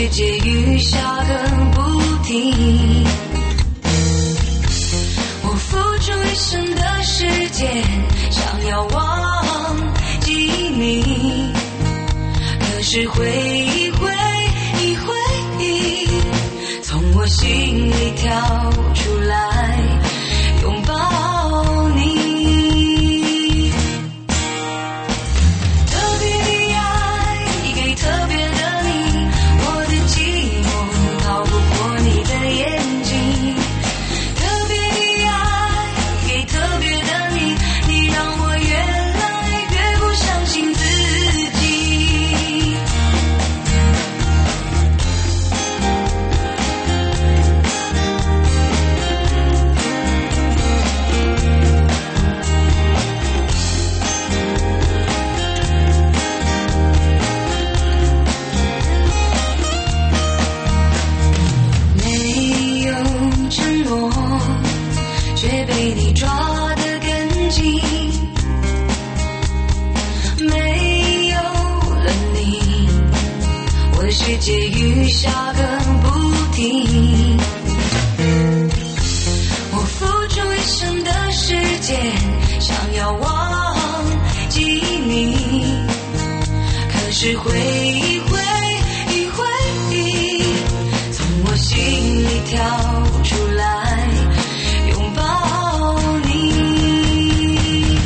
世界雨下个不停，我付出一生的时间，想要忘记你，可是回忆从我心里跳出来，拥抱你。特别的爱给特别的你，我的寂寞逃不过你的眼睛。特别的爱给特别的你，你让我越来越不相信自己。却被你抓得更紧，没有了你，我的世界雨下个不停。我付出一生的时间，想要忘记你，可是回忆从我心里跳出来，拥抱你。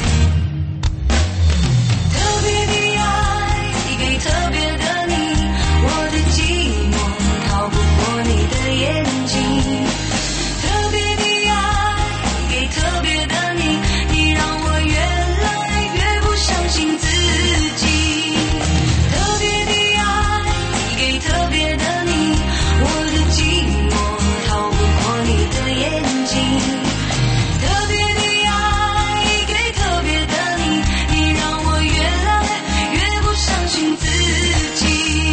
特别的爱给特别的你，我的寂寞逃不过你的眼睛。特别的爱给特别的你，你让我越来越不相信自己。特别的爱给特别的你，我的寂寞逃不过你的眼睛。特别的爱给特别的你，你让我越来越不相信自己。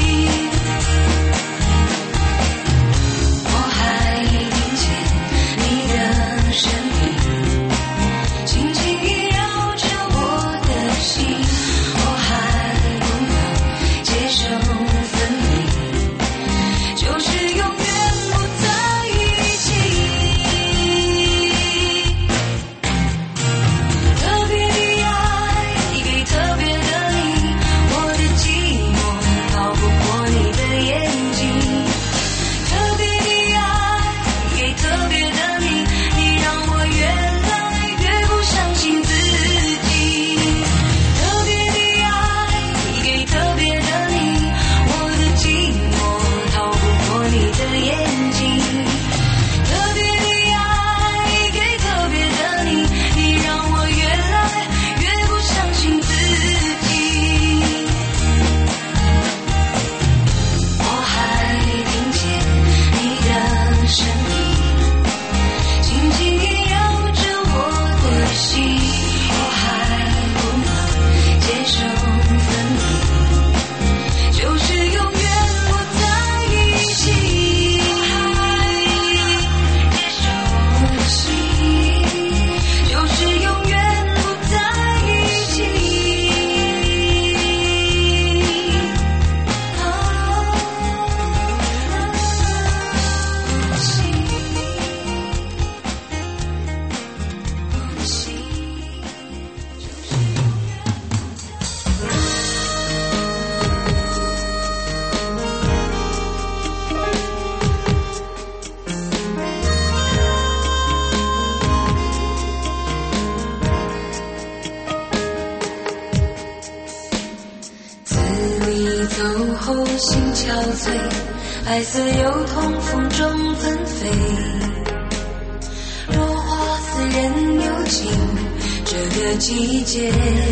我还听见你的声音，轻轻萦绕着我的心，我还不能接受分离，就是永远不在一起。特别的爱给特别的你，我的寂寞逃不过你的眼睛。特别的爱给特别的你，你让我越来越不相信自己。特别的爱给特别的你，我的寂寞逃不过你的眼睛。特别的爱给特别的你，你让我越来越不相信自己。我还听见你的声音，轻轻萦绕着我的心，我还不能接受分离，就是永远不在一起。接受我的心，就是永远不在一起。自你走后心憔悴，白色油桐风中纷飞，落花似人流进这个季节。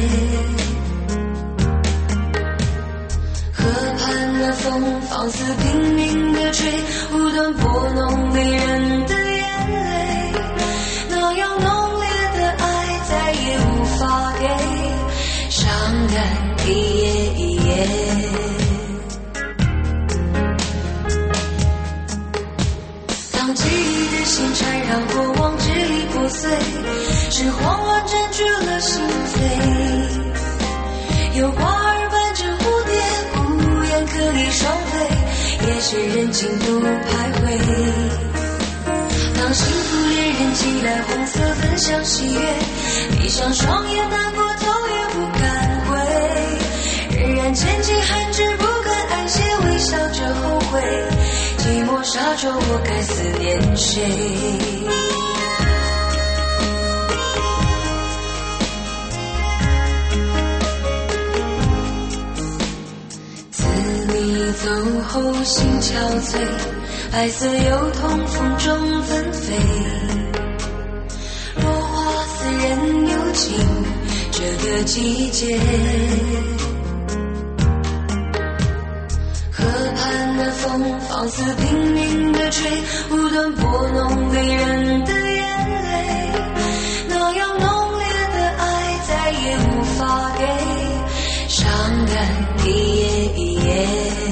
河畔的风放肆拼命地吹，无端拨弄迷人的眼泪，那样浓烈的爱再也无法给，伤感一页一页。当记忆的线缠绕过往支离破碎，是慌乱占据了心扉，有花儿伴着蝴蝶，孤雁可以双飞， 也是人情都徘徊。当幸福恋人寄来红色分享喜悦，闭上双眼难过头也不敢回，仍然千金寒枝不肯安歇，微笑着后悔，寂寞沙洲我该思念谁？走后心憔悴，白色油桐风中纷飞，落花似人有情这个季节。河畔的风放肆拼命地吹，无端拨弄离人的眼泪，那样浓烈的爱再也无法给，伤感一页一页。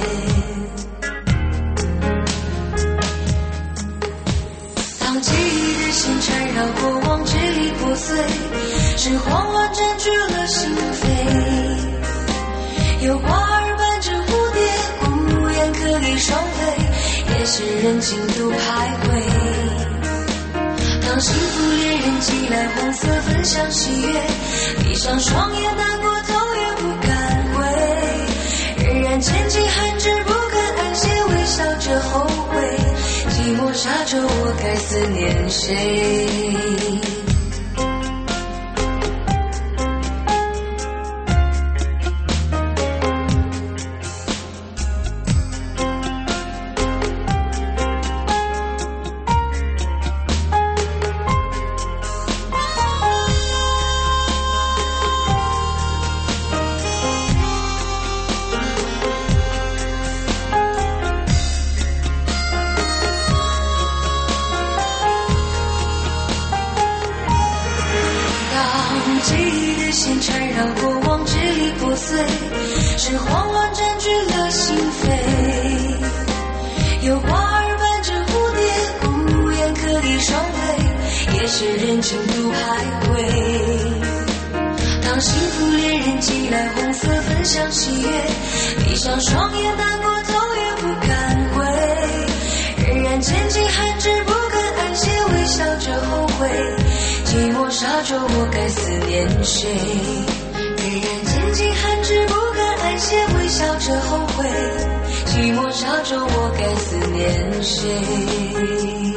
记忆的线缠绕过往，支离破碎，是慌乱占据了心扉。有花儿伴着蝴蝶，孤雁可以双飞，也是人情都徘徊。当幸福恋人寄来红色分享喜悦，闭上双眼难过头也不敢回，仍然千金寒枝不肯安歇，微笑着后悔，寂寞沙洲我该思念谁？记忆的线缠绕过往，支离破碎，是慌乱占据了心扉。有花儿伴着蝴蝶，孤雁可以双飞，也是人情都徘徊。当幸福恋人寄来红色分享喜悦，闭上双眼难过头也不敢回，仍然千金寒枝不肯安歇，微笑着后悔，寂寞沙洲我该思念谁？仍然千金寒枝不敢安歇，微笑着后悔，寂寞沙洲我该思念谁？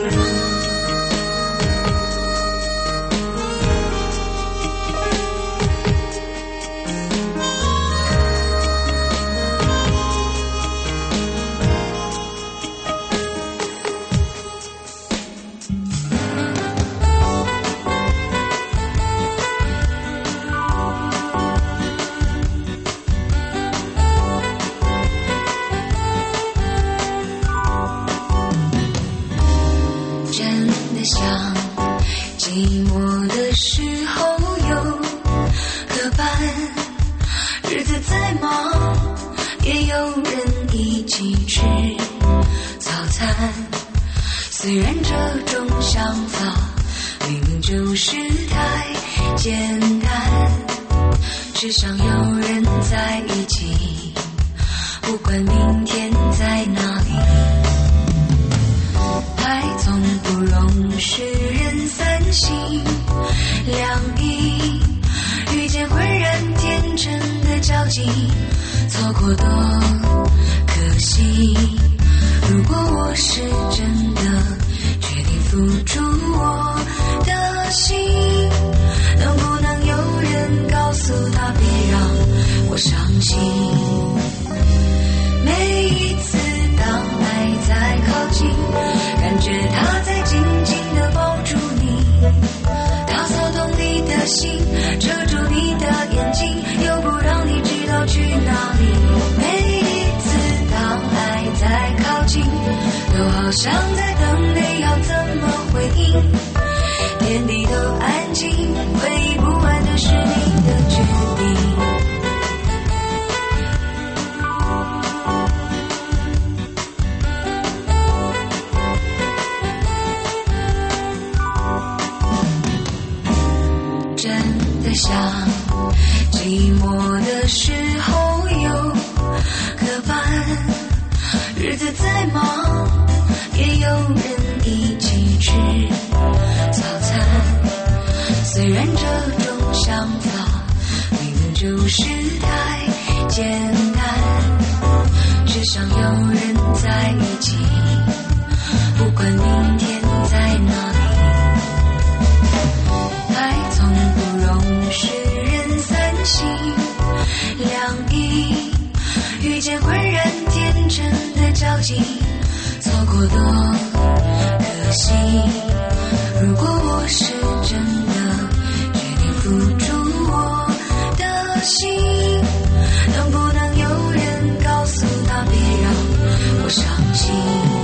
想寂寞的时候有个伴，日子再忙也有人一起吃早餐。虽然这种想法明明就是太简单，只想有人在一起，不管明天在哪里。爱总不容许人三心两意，遇见浑然天成的交集，错过多可惜。如果我是真的决定付出我的心，能不能有人告诉他别让我伤心？每一次当爱在靠近，感觉他在紧紧地抱住你，他骚动你的心，遮住你的眼睛，又不让你知道去哪里。每一次当爱在靠近，都好像在等你要怎么回应，天地都安静，唯一不安的是你的决定。想寂寞的时候有个伴，日子再再忙，也有人一起吃早餐。虽然这种想法明明就是太简单，只想有人在一起，不管明天在哪里。爱从不容世人三心两意，遇见浑然天真的交集，错过多可惜。如果我是真的决定付出我的心，能不能有人告诉他别让我伤心？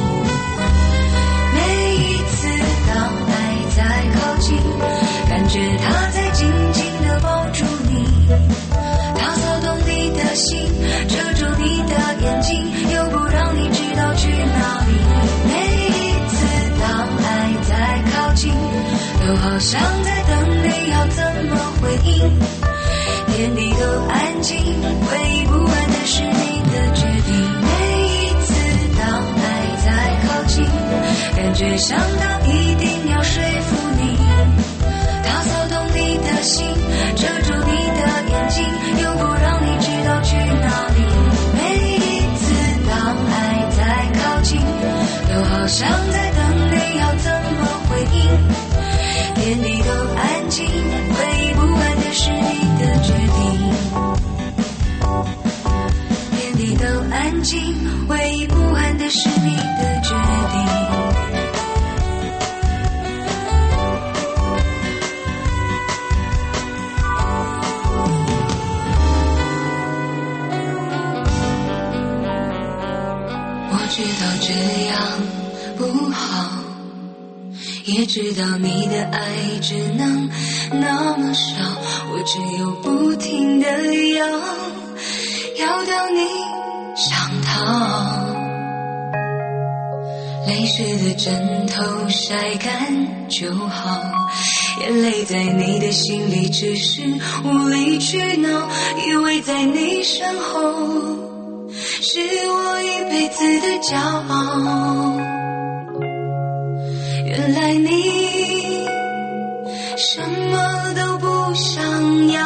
每一次当爱在靠近，感觉他在紧紧地抱住你，他骚动你的心，遮住你的眼睛，又不让你知道去哪里。每一次当爱在靠近，都好像在等你要怎么回应。天地都安静，唯一不安的是你的决定。每一次当爱在靠近，感觉像他一定要说服你，他骚动你的心，遮住你的眼睛，又不让你知道去哪里。每一次当爱在靠近，都好像在等你要怎么回应。天地都安静，唯一不安的是你的决定。天地都安静，唯一不安的是你的决定。知道这样不好，也知道你的爱只能那么少，我只有不停地要到你想逃。泪湿的枕头晒干就好，眼泪在你的心里只是无理取闹，以为在你身后是我一辈子的骄傲。原来你什么都不想要，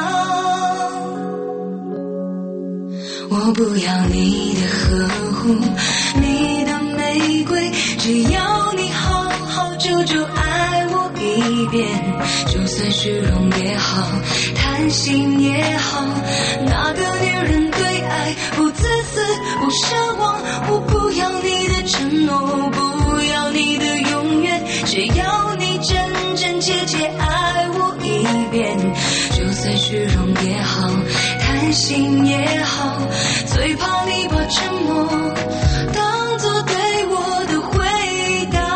我不要你的呵护，你的玫瑰，只要你好好久久爱我一遍。就算虚荣也好，贪心也好，那个女人对爱不自私不奢望，我不要你的承诺，不要你的永远，只要你真真切切爱我一遍。就算虚荣也好，贪心也好，最怕你把沉默当作对我的回答。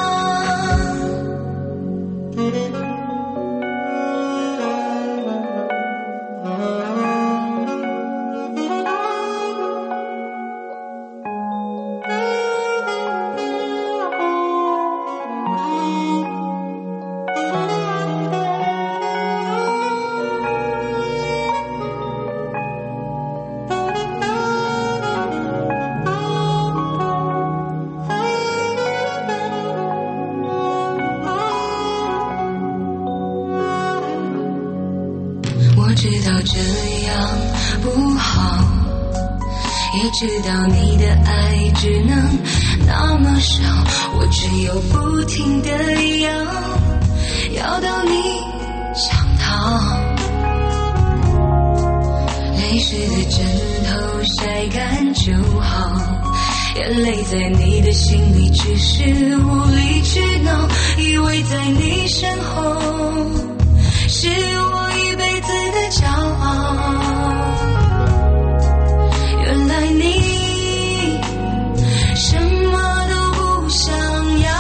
我知道这样不好，也知道你的爱只能那么少，我只有不停地要到你想逃。泪湿的枕头晒干就好，眼泪在你的心里只是无理取闹，以为在你身后是我一辈子的骄傲。原来你什么都不想要，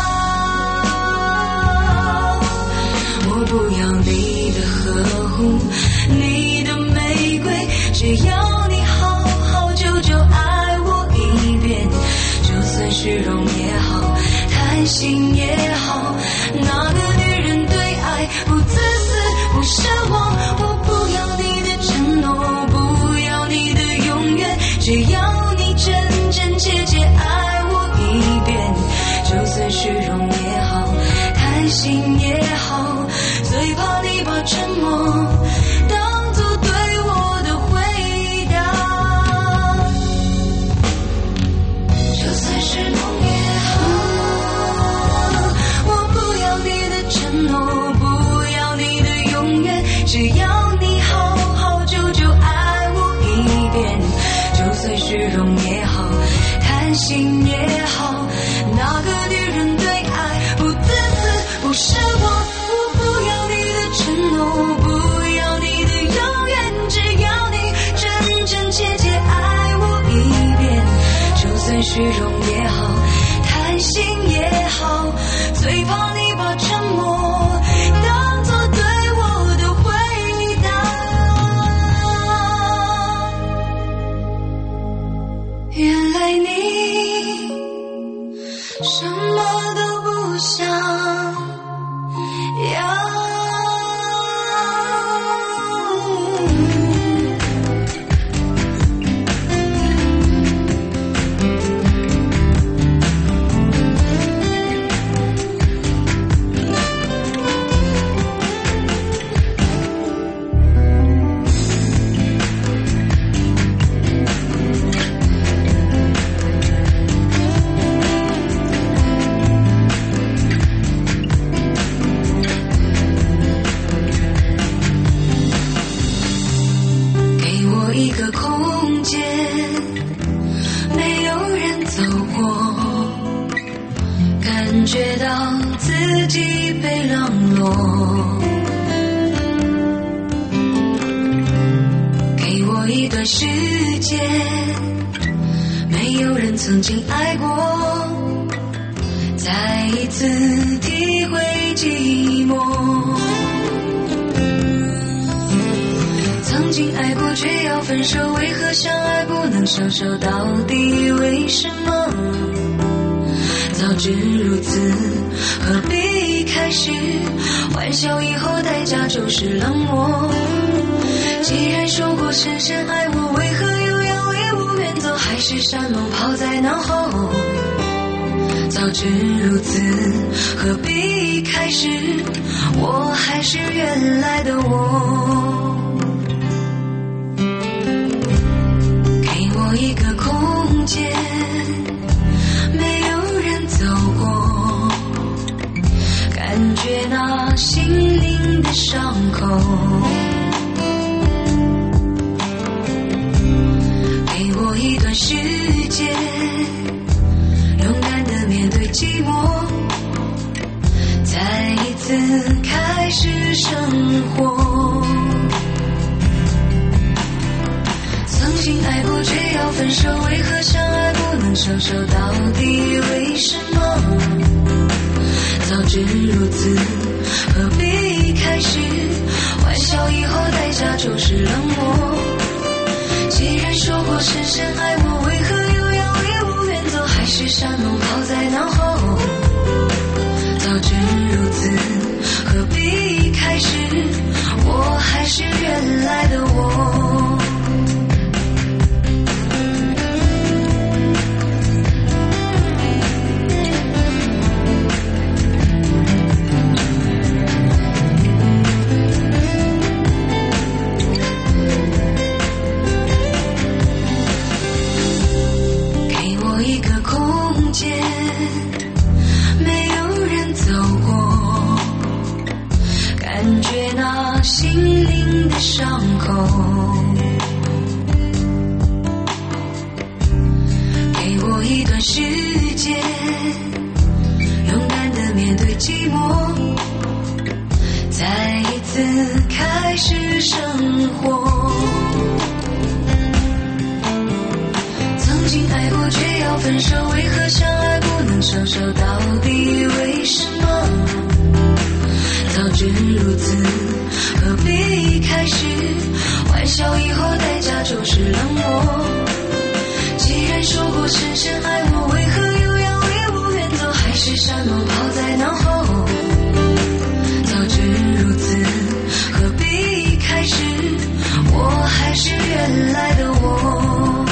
我不要你的呵护，你的玫瑰，只要你好好久久爱我一遍。就算虚荣也好，贪心也好，那个女人对爱不自私不奢望，我不要你的承诺，不要你的永远，只要你真真切切爱我虚荣也好，贪心也好，最怕你把沉默当作对我的回答。原来你什么都不想要。一个空间，没有人走过，感觉到自己被冷落。给我一段时间，没有人曾经爱过，再一次体会寂寞。曾经爱过却要分手，为何相爱不能相守？到底为什么？早知如此，何必开始？玩笑以后代价就是冷漠。既然说过深深爱我，为何又要离我远走？海誓山盟抛在脑后。早知如此，何必开始？我还是原来的我。一个空间，没有人走过，感觉那心灵的伤口。给我一段时间，勇敢地面对寂寞，再一次开始生活。曾经爱过却要分手，为何相爱不能相守？到底为什么？早知如此，何必开始？玩笑以后代价就是冷漠。既然说过深深爱我，为何又要离我远走？海誓山盟抛在脑后。早知如此，何必开始？我还是原来的我。一个空间，没有人走过，感觉那心灵的伤口。给我一段时间，勇敢地面对寂寞，再一次开始生活。曾经爱过却要分手，为何相爱不能相守？到底为什么？早知如此，何必开始？玩笑以后代价就是冷漠。既然说过深深爱我，为何又要离我远走？海誓山盟抛在脑后。早知如此，何必开始？我还是原来的我。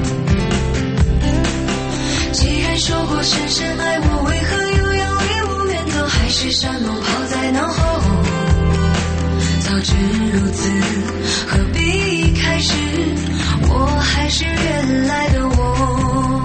既然说过深深爱我，为何又要离我远走？海誓山盟抛在脑后。早知如此，何必开始？我还是原来的我。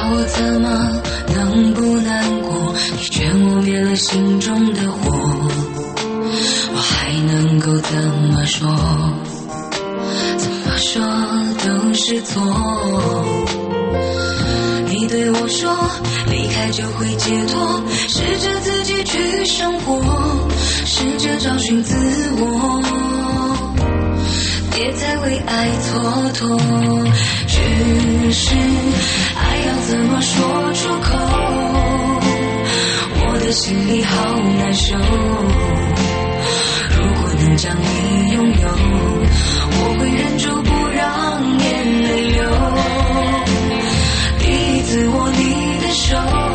我怎么能不难过？你劝我灭了心中的火，我还能够怎么说？怎么说都是错。你对我说离开就会解脱，试着自己去生活，试着找寻自我，别再为爱蹉跎。只是爱要怎么说出口，我的心里好难受。如果能将你拥有，我会忍住不让眼泪流。第一次握你的手，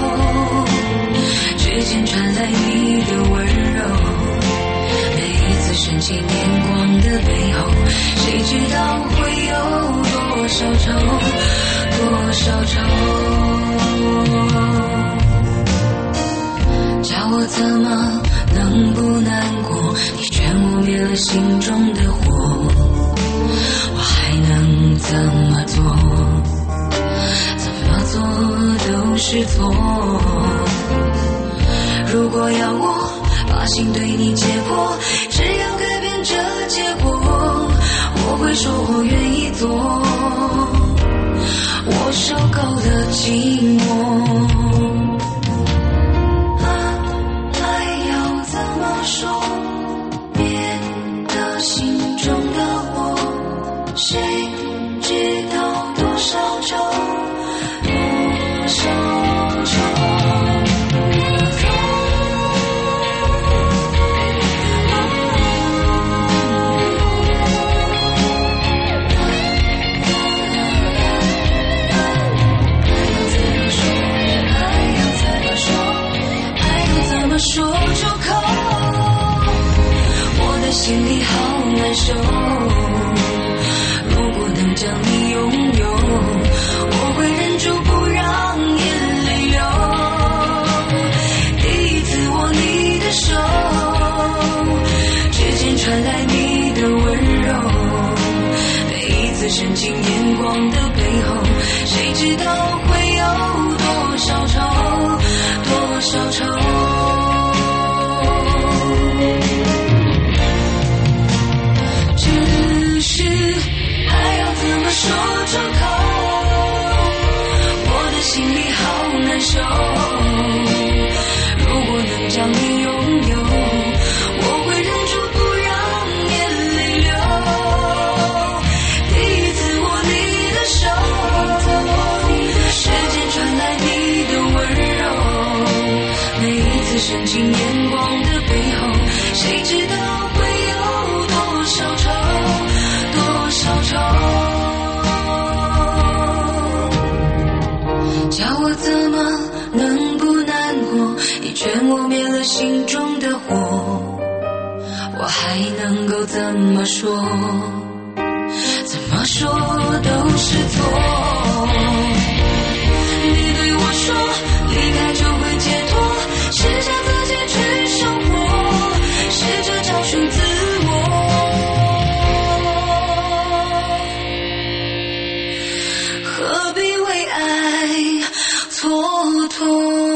指尖传来你的温柔，每一次深情眼光的背后，谁知道会有多少愁，多少愁。叫我怎么能不难过？你劝我灭了心中的火，我还能怎么做？怎么做都是错。如果要我把心对你解剖，只要改变这结果，我会说我愿意做。我受够了寂寞。爱要怎么说？别的心中的我，谁知道多少愁，多少愁。说出口，我的心里好难受。如果能将你拥有，我会忍住不让眼泪流。第一次握你的手，指尖传来你的温柔，每一次深情眼光的背后，谁知道会有多少愁，多少愁。只是爱要怎么说出口，我的心里好难受。如果能将你拥有，我会忍住不让眼泪流。第一次握你的手，时间传来你的温柔，每一次深情眼光的背后，谁知道会有多少愁，多少愁。叫我怎么能不难过？你劝我灭了心中的火，我还能够怎么说？怎么说都是错。你对我说离开就会解脱，试着自己去生活，试着找寻自我，何必为爱蹉跎。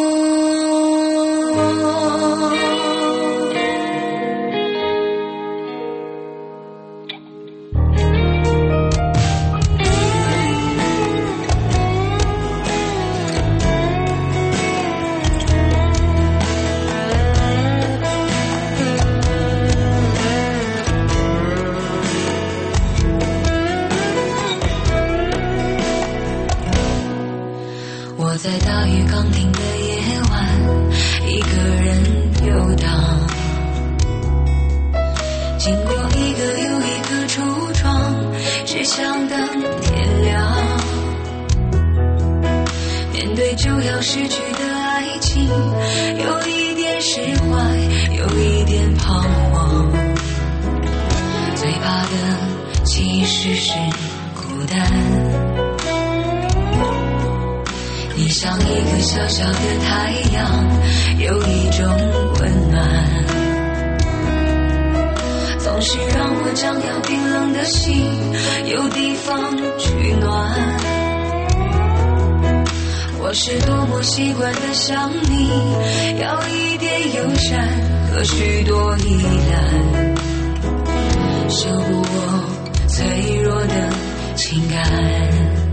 我在大雨刚停的夜晚，一个人游荡，经过一个又一个橱窗，只想等天亮。面对就要失去的爱情，有一点释怀，有一点彷徨。最怕的其实是孤单。你像一个小小的太阳，有一种温暖，总是让我将要冰冷的心有地方取暖。我我是多么习惯的想你，要一点友善和许多依赖，修补我脆弱的情感。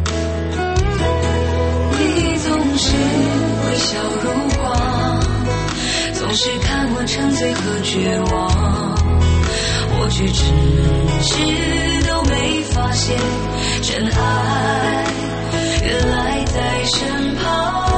你总是微笑如花，总是看我沉醉和绝望，我却迟迟都没发现真爱原来在身旁。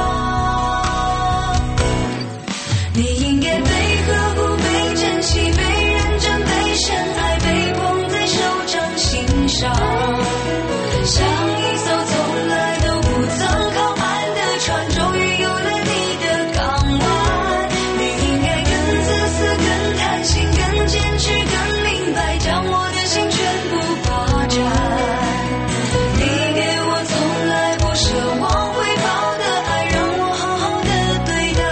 你应该被呵护、被珍惜、被认真、被深爱、被捧在手掌心上，像一艘从来都不曾靠岸的船，终于有了你的港湾。你应该更自私、更贪心、更坚持、更明白，将我的心全部霸占。你给我从来不奢望回报的爱，让我好好的对待。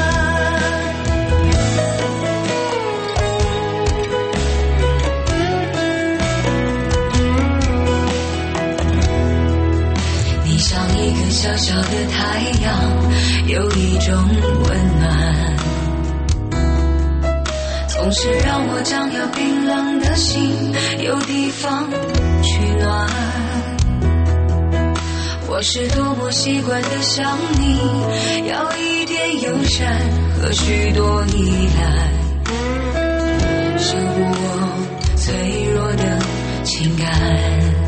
你像一颗小小的太阳，有一种温暖，总是让我将要冰冷的心有地方取暖。我是多么习惯的想你，要一点友善和许多依赖，修补我脆弱的情感。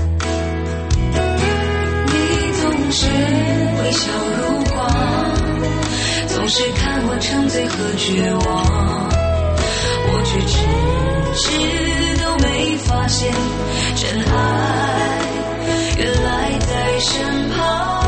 你总是微笑如花，总是看我沉醉和绝望，我却迟迟都没发现真爱原来在身旁。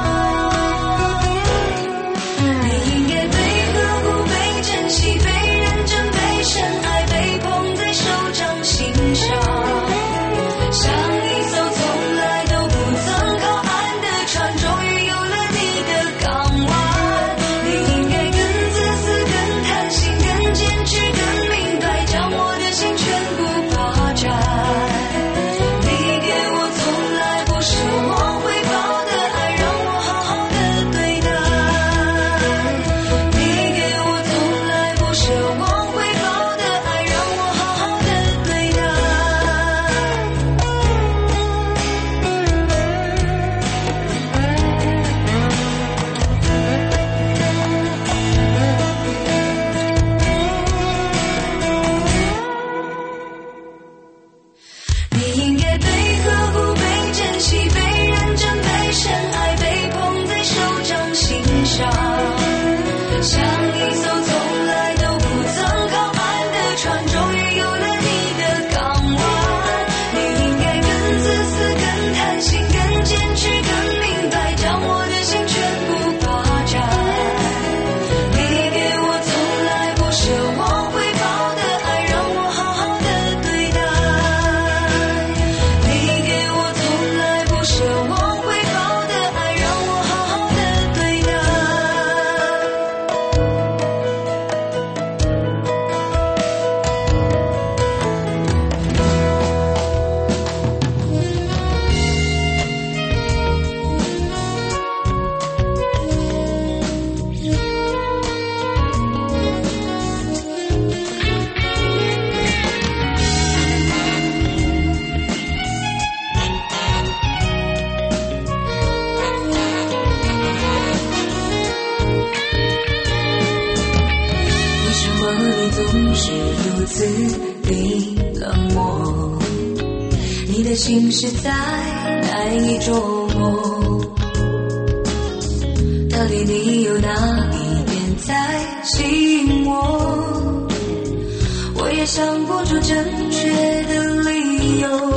你应该被呵护、被珍惜、被认真、被深爱、被捧在手掌心上，像一艘从来都不曾靠岸的船，终于有了你的港湾。你应该更自私、更贪心、更坚持、更明白，将我的心全部霸占。你给我从来不奢望回报的爱，让我好好的对待。你给我从来不奢望回报的爱，让我好好的对待。你应该被呵护、被珍惜、被认真、被深爱、被捧在手掌心上，像一艘从来都不曾靠岸的船，终于有了你的港湾。你应该更自私、更贪心、更坚持、更明白，将我的心全部霸占。你给我从来不奢望回报的爱，让我好好的对待。你给我从来不奢望回报的爱，让我好好的对待。为什么你总是如此地冷漠？你的心实在难以捉摸，到底你有哪一点在吸引我？我也想不出正确的理由。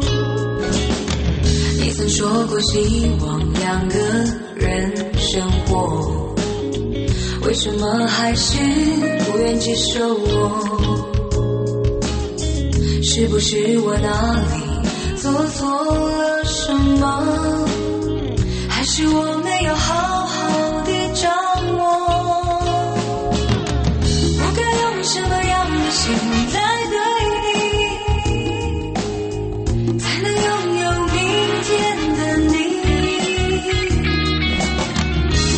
你曾说过希望两个人生活，为什么还是不愿接受我？是不是我哪里做错了什么？还是我没有好好的掌握？我该用什么样的心来对你，才能拥有明天的你？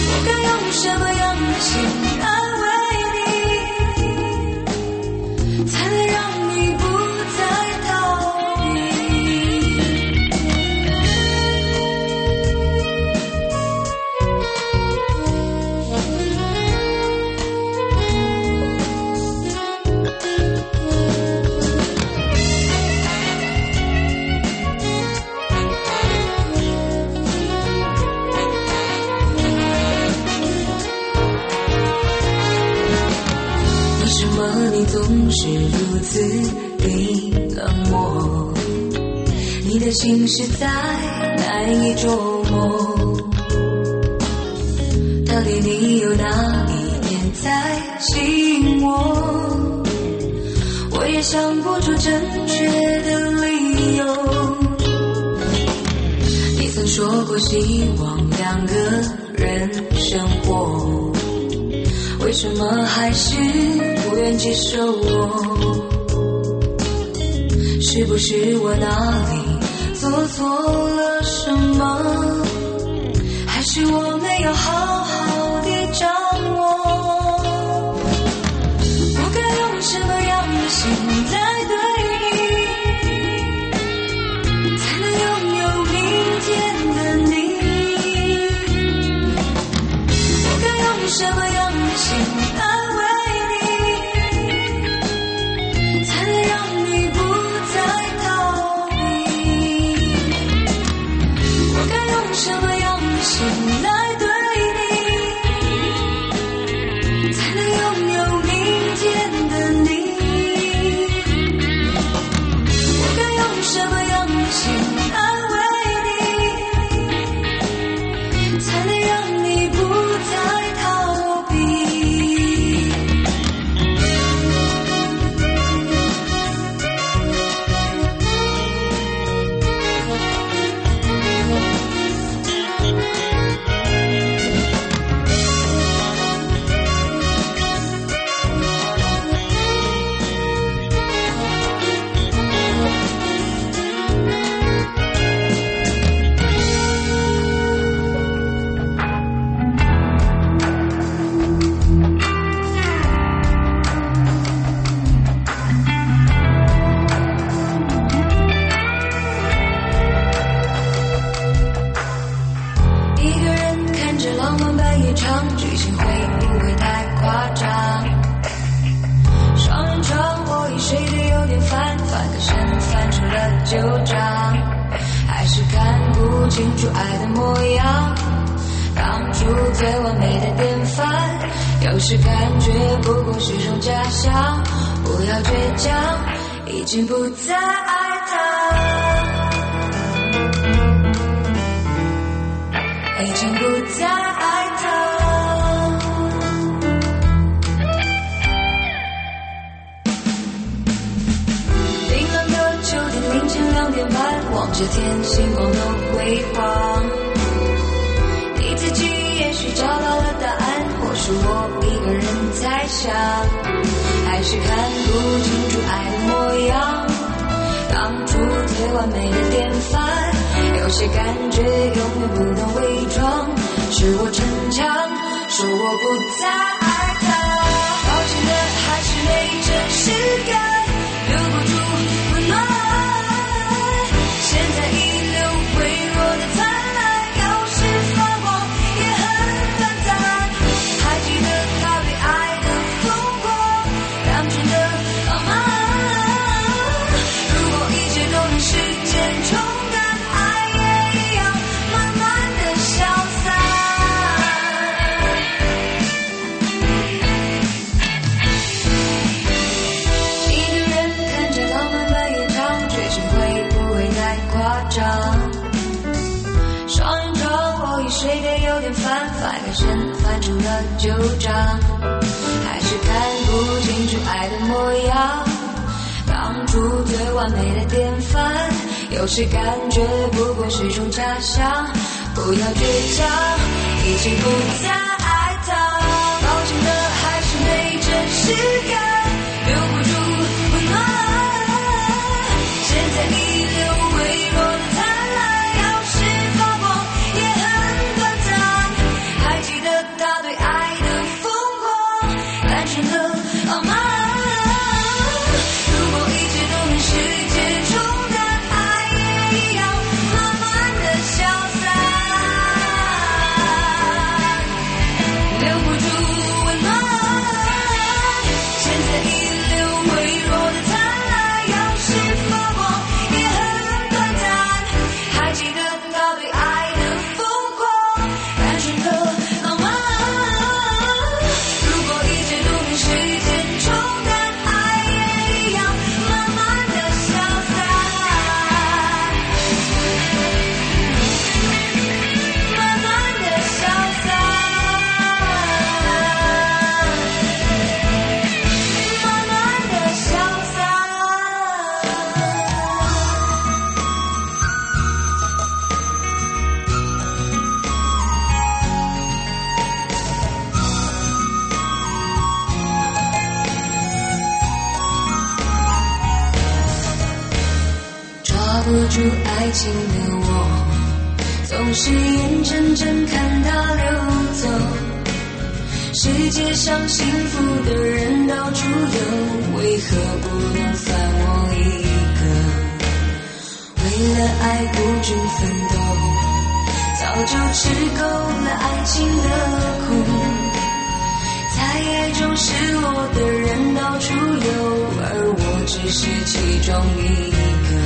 你总是如此的冷漠，你的心实在难以捉摸，到底你有哪一点在吸引我？我也想不出正确的理由。你曾说过希望两个人生活，为什么还是不愿接受我？是不是我哪里做错了什么？还是我没有好好地掌握？我该用什么样的心来对你，才能拥有明天的你？我该用什么样的心安慰你，才能让你不再逃避？我该用什么样的心来对你，才能拥有明天的你？我该用什么样的心安慰你，才能让你不再逃避？一个人看着浪漫扮演场，剧情会不会太夸张？双人床我已睡得有点烦，翻个身翻出了旧账，还是看不清楚爱的模样。当初最完美的典范，有时感觉不过是种假象。不要倔强，已经不再爱他，已经不再爱他。冰冷的秋天凌晨2点半，望着天星光都辉煌。你自己也许找到了答案，或是我一个人猜想，还是看不清楚爱的模样。当初最完美的典范，有些感觉永远不能伪装，是我逞强，说我不再爱他。抱歉的还是没真实感，留不住温暖，现在遗留微弱的灿烂，有时发光也很短暂。还记得他对爱的疯狂，单纯的浪漫。如果一切都能时间冲淡，爱也一样慢慢的消散。一个人看着浪漫扮演场，剧情会不会太夸张？双人床我已睡得有点烦，翻个身翻出了旧账，还是看不清楚爱的模样。当初最完美的典范，有时感觉不过是种假象。不要倔强，已经不再爱他。抱歉的还是没真实感，留不住温暖，现在遗留微弱的灿烂，有时发光也很短暂。还记得他对爱的疯狂，单纯的浪漫。如果一切都能时间冲淡，爱也一样慢慢的消散。留不住温暖， 住爱情的我，总是眼睁睁看它流走。世界上幸福的人到处有，为何不能算我一个？为了爱孤军奋斗，早就吃够了爱情的苦。在爱中失落的人到处有，而我只是其中一个。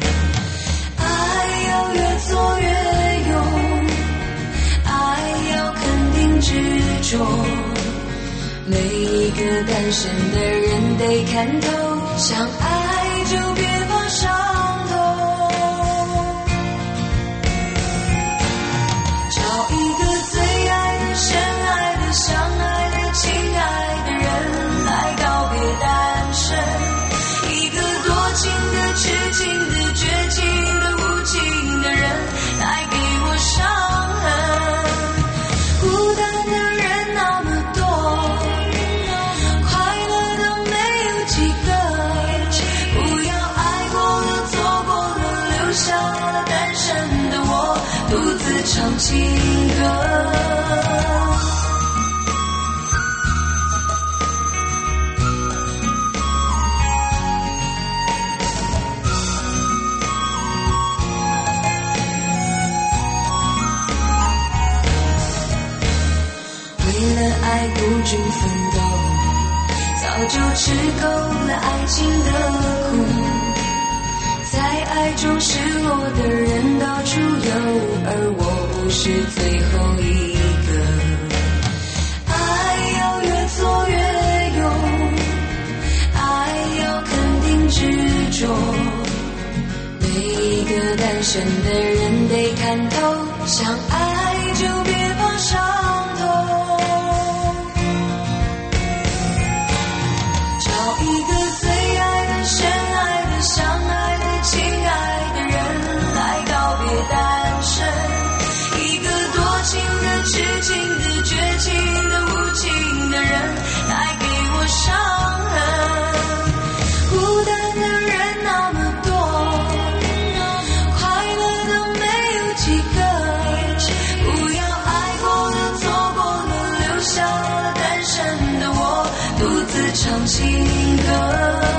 爱要越做越勇，爱要肯定执着，每一个单身的人得看透，想爱就别怕伤痛。找一个最爱的、深爱的、相爱的、亲爱的人来告别单身，一个多情的、痴情的、绝情的、无情的人来给我伤痕。孤单的人那么多，快乐的没有几个，不要爱过了、错过了，留下了单身的我独自唱情歌。为了爱孤军奋斗，早就吃够了爱情的苦。在爱中失落的人到处有，而我不是最后一个。爱要越做越勇，爱要肯定执着，每一个单身的人得看透，想爱就别怕伤痛。找一个最爱的、深爱的、相爱的、亲爱的人来告别单身，一个多情的、痴情的、绝情的、无情的人来给我伤痕。孤单的人那么多，快乐的没有几个，不要爱过了、错过了，留下了单身的我独自唱情歌。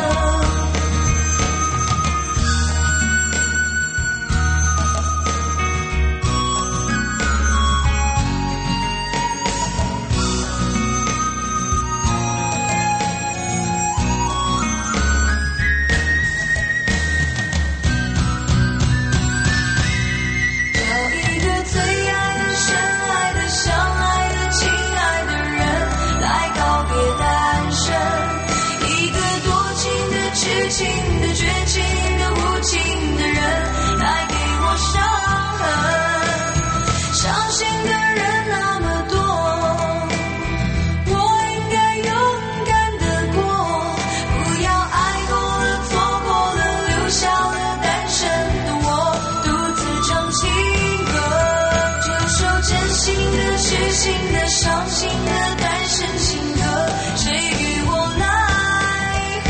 伤心的单身情歌，谁与我奈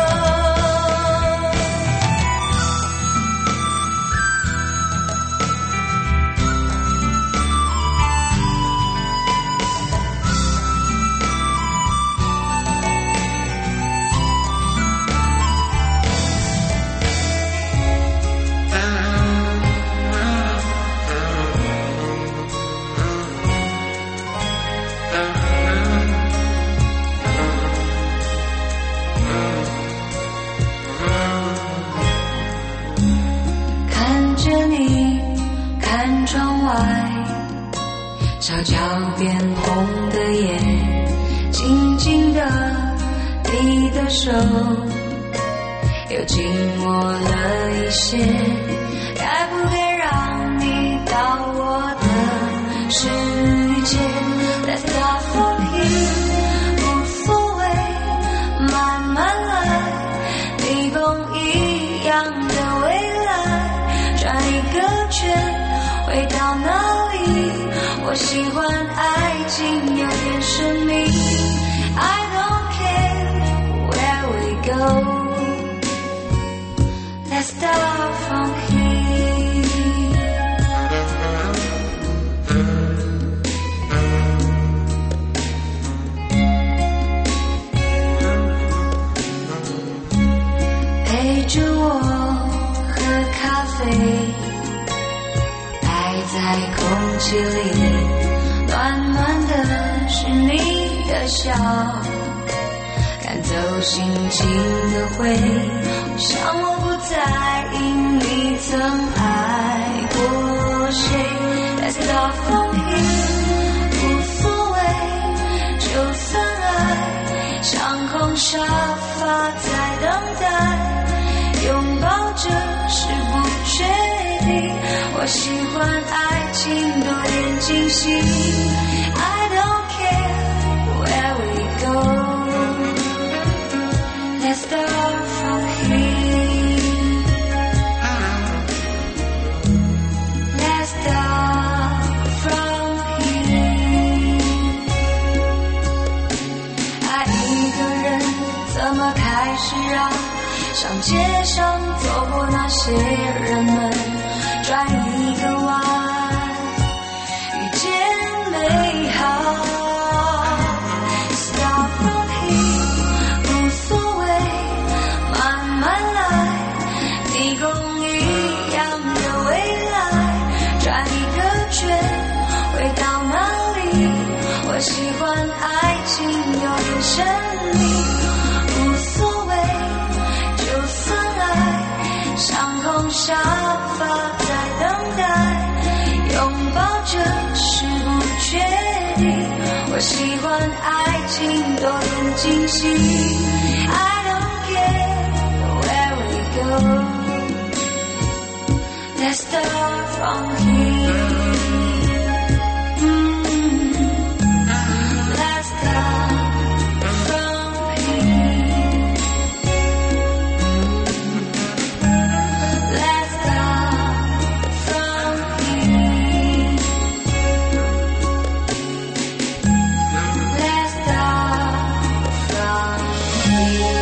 悄悄变红的眼，紧紧的你的手又寂寞了一些，该不该让你到我的世界 Let's start from here， 无所谓，慢慢来，迷宫一样的未来，转一个圈回到哪里，我喜欢爱情有点神秘 I don't care where we go， Let's start from here. 陪着我喝咖啡，爱在空气里，暖暖的是你的笑，赶走心情的灰，我想我不再因你曾爱过谁。 Let's start from here， 无所谓，就算爱像空沙发在等待，拥抱着是不确定，我喜欢爱情多点惊喜。 I don't care where we go， Let's start from here. Let's start from here. 爱一个人怎么开始啊？上街上走过那些人们，转一个弯，遇见美好。Start from here， 无所谓，慢慢来，提供一样的未来，转一个圈，回到哪里？我喜欢爱情有点神秘，无所谓，就算爱像空沙发在等待，拥抱着是不确定，我喜欢爱情多点惊喜。 I don't care where we go， Let's start from here. Let's start from here. Let's start from here. Let's start from here.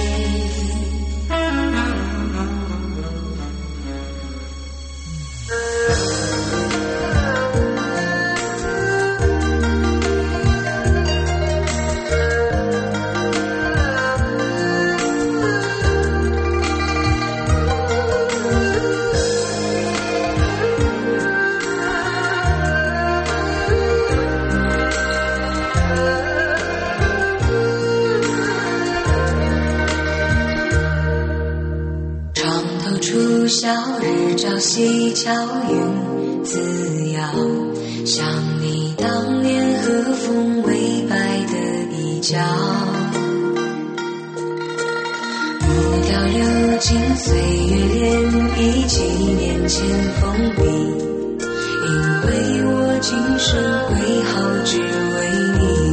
床头初晓，日照西桥，云自摇，想你当年和风微摆的衣角，步调流金岁月涟漪，几年前封闭，因为我今生归好只为你，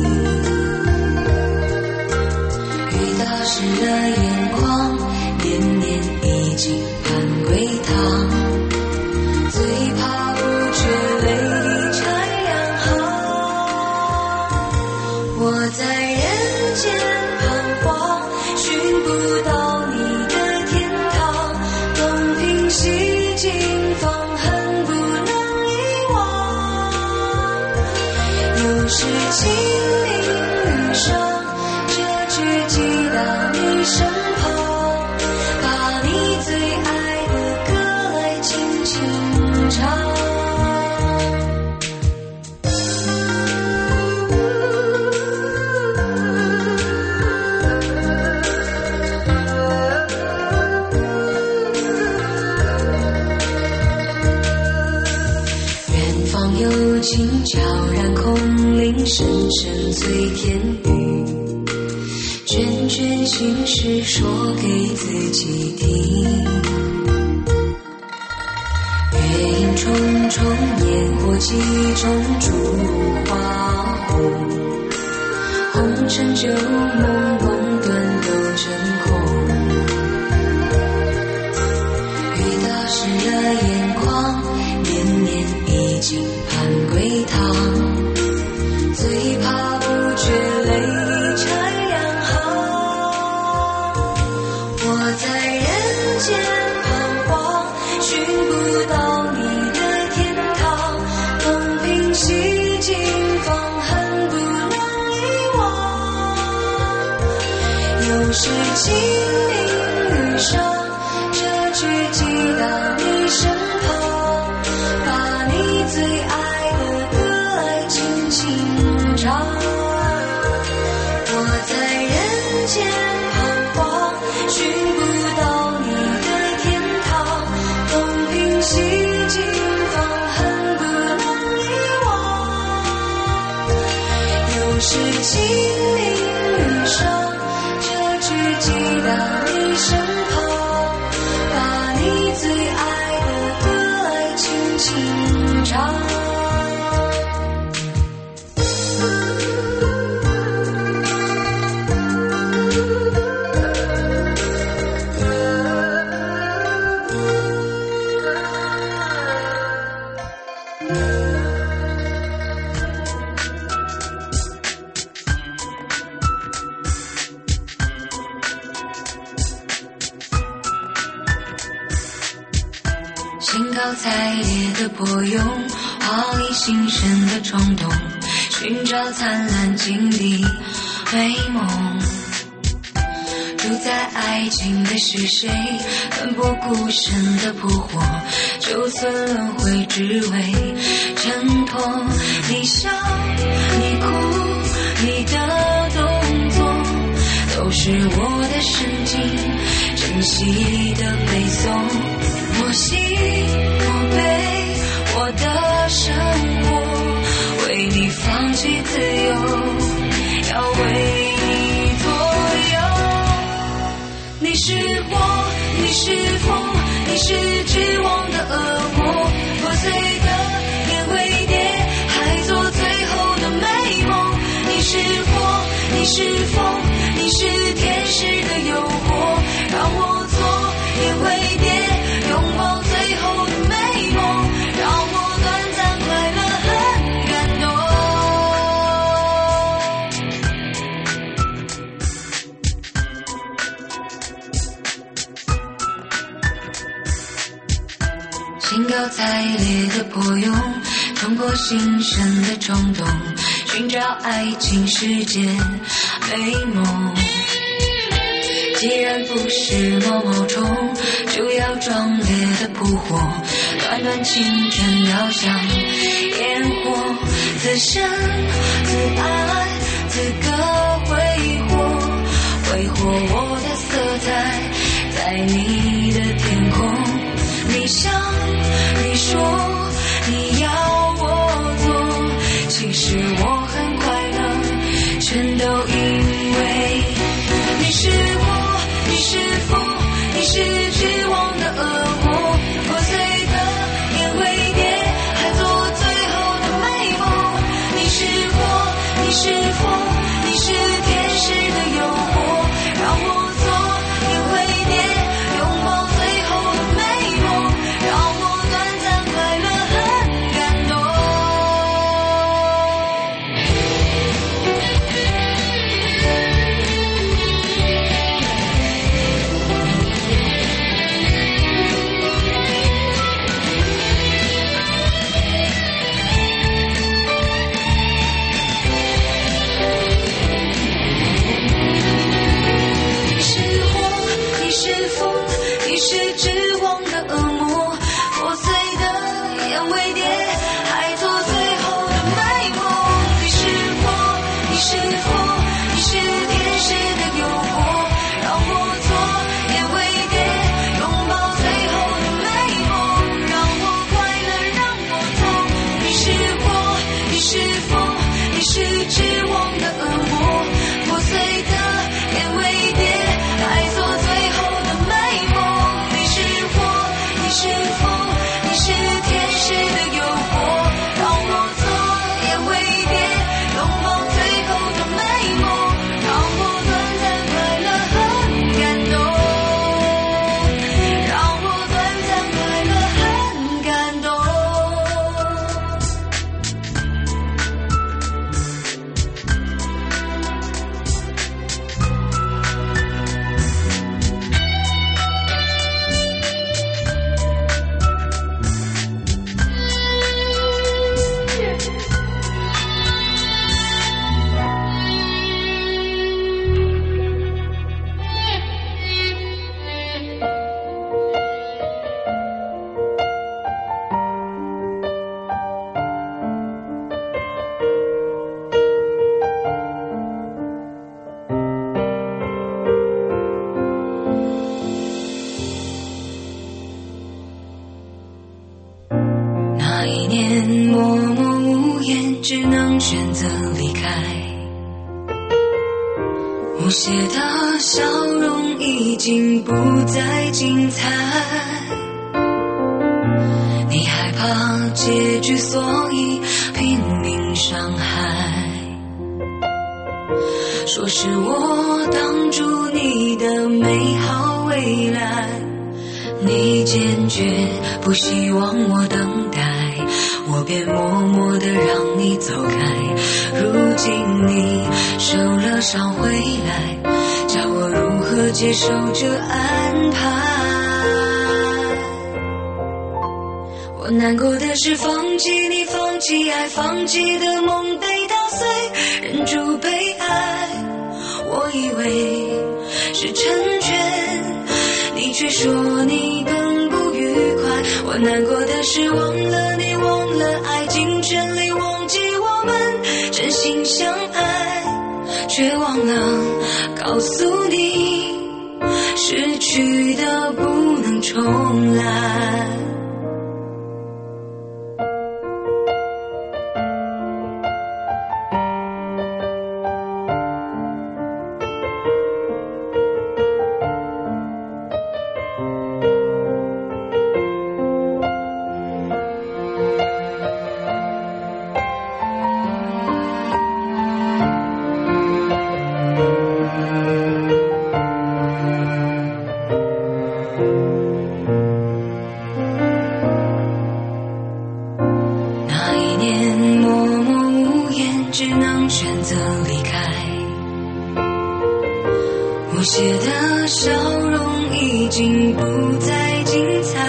雨打湿了眼眶，年年已经盼归堂，最怕不觉泪滴拆两行。我在人间彷徨，寻不到你的天堂，东拼西尽放恨不能遗忘，有时清明雨上，这句寄到你身旁，把你最爱的歌来轻轻唱。远方有情悄然空灵，深深催天雨，卷卷心事说给自己听，月影重重，烟火几中，烛花红，红尘旧梦，梦断都成空，雨打湿了眼眶，年年已经盼归堂，最怕不觉泪滴拆两行。我在人间时轻淋雨上，这句寄到你身旁，把你最爱的歌来轻轻唱。我在人间彷徨，寻不到你的天堂，东拼西近方恨不能遗忘。有时轻淋雨上，这句寄到你身旁，把你最爱的歌来轻轻唱。兴高采烈的破涌，华丽新生的冲动，寻找灿烂境地美梦。住在爱情的是谁？奔波孤身的扑火，就算轮回只为挣脱。你笑，你哭，你的动作，都是我的神经，珍惜的背诵。我喜我悲，我的生活，为你放弃自由，要为你左右。你是火，你是风，你是绝望的恶魔，破碎的烟灰碟，还做最后的美梦。你是火，你是风，你是天使的诱惑，让我做烟灰碟，拥抱最后的美梦，让我短暂快乐很感动。兴高采烈的破涌，冲破心生的冲动，寻找爱情世界美梦。既然不是毛毛虫，就要壮烈的扑火，短短青春燎香烟火，自生自爱自个挥霍，挥霍我的色彩在你的天空。你想你说你要我做，其实我很快乐，全都因为你是我，你是风，你是绝望的恶魔，破碎的烟灰碟，还做最后的美梦。你是火，你是风，你是天使的诱惑，让我做烟灰碟，拥抱最后的美梦，让我短暂快乐很感动。 选择离开。无邪的笑容已经不再精彩，你害怕结局，所以拼命伤害。说是我挡住你的美好未来，你坚决不希望我等待，我便默默地让你走开。如今你受了伤回来，叫我如何接受这安排？我难过的是放弃你，放弃爱，放弃的梦被打碎，忍住被爱，我以为是成全，你却说你更不愉快。我难过的是忘了你，忘了爱，尽全力忘记我们真心相爱，却忘了告诉你，失去的不能重来。无邪的笑容已经不再精彩，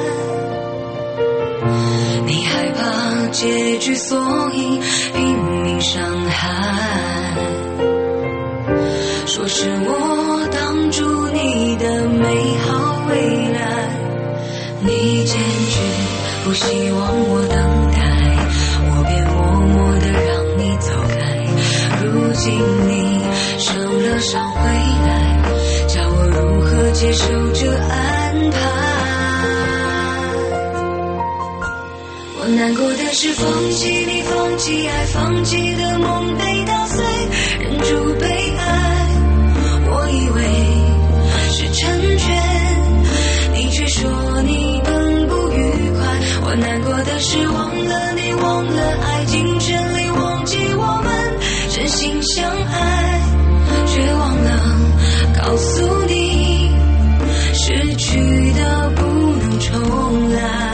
你害怕结局，所以拼命伤害。说是我挡住你的美好未来，你坚决不希望我等待，我便默默地让你走开。如今你受了伤回来，叫我如何接受这安排？我难过的是放弃你，放弃爱，放弃的梦被打碎，忍住被爱，我以为是成全，你却说你更不愉快。我难过的是忘了你，忘了爱，尽全力忘记我们真心相爱，却忘了告诉你，失去的不能重来。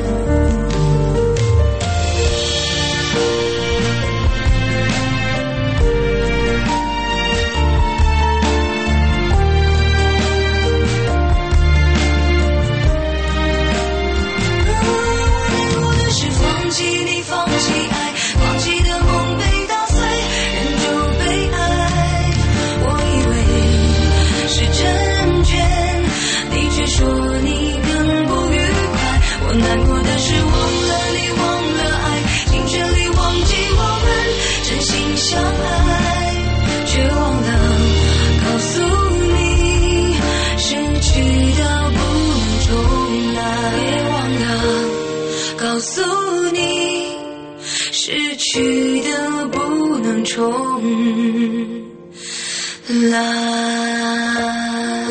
难过的是忘了你，忘了爱，尽全力忘记我们真心相爱，却忘了告诉你，失去的不能重来。别忘了告诉你，失去的不能重来。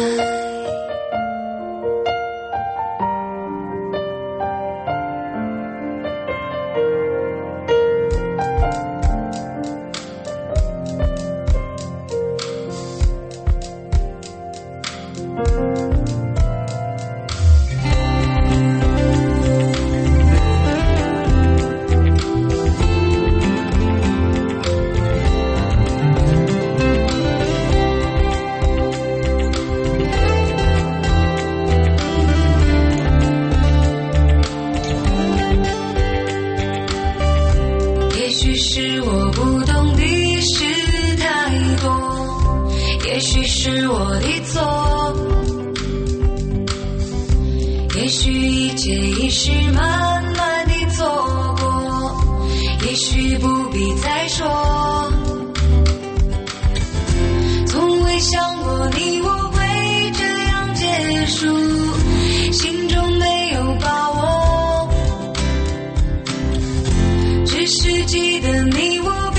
也许是我的错，也许一切已是慢慢的错过，也许不必再说。从未想过你我会这样结束，心中没有把握，只是记得你我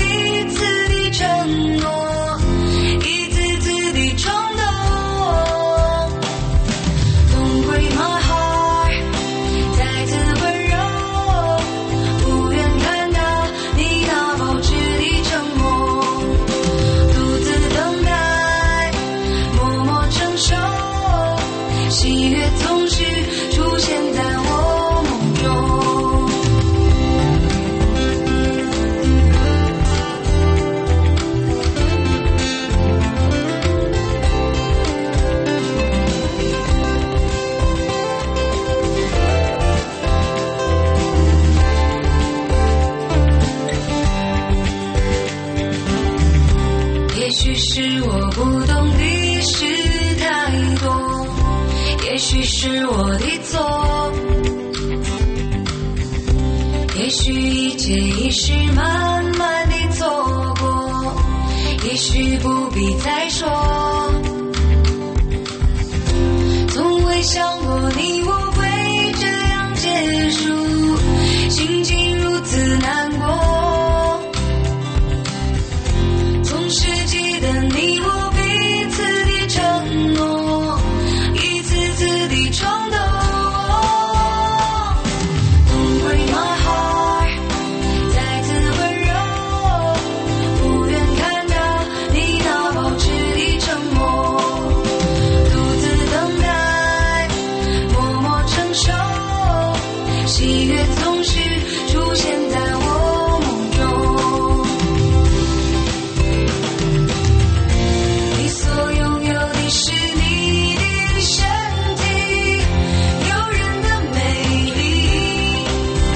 是我不懂的事太多，也许是我的错，也许一切已是慢慢的错过，也许不必再说。从未想过你我会这样结束，心情如此难过。总是记得你我彼此的承诺，一次次的冲动。Don't break my heart， 再次温柔，不愿看到你那保持的沉默，独自等待，默默承受，喜悦总是出现在我梦中。你所拥有的是你的身体，诱人的美丽，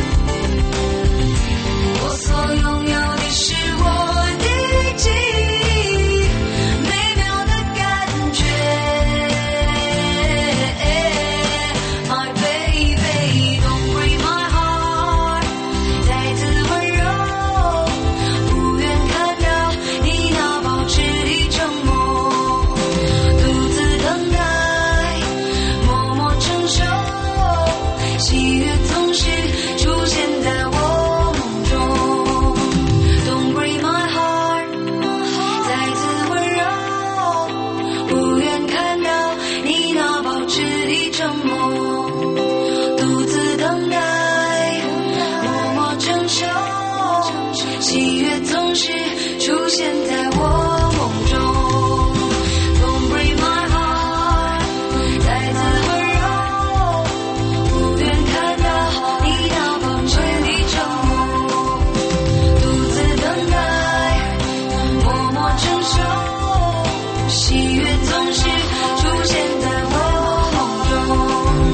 我所拥有的是我的记忆，美妙的感觉。My baby, don't break my heart， 再次温柔，不愿看到你那保持的沉默，独自等待，默默承受，喜悦总是出现在我梦中。Don't break my heart， 再次温柔，不愿看到你那保持的沉默，独自等待，默默承受，喜悦总是出现在我梦中。Don't break my heart， 再次温柔，不愿看到你那保持的沉默，独自等待，默默承受，喜悦总是出现在我梦中。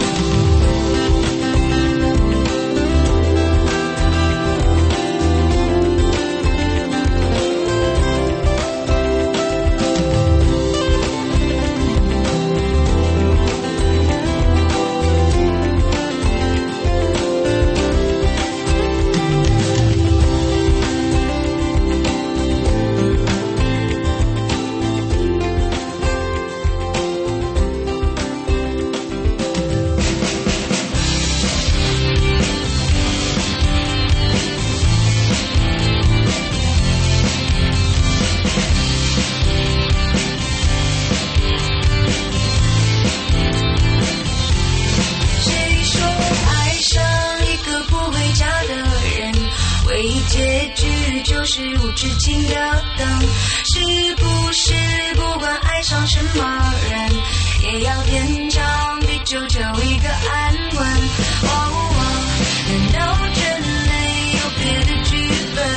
谁说爱上一个不回家的人，唯一结局就是无止境的等？是不是不管爱上什么人，也要天长地久就一个安稳？难道真没有别的剧本？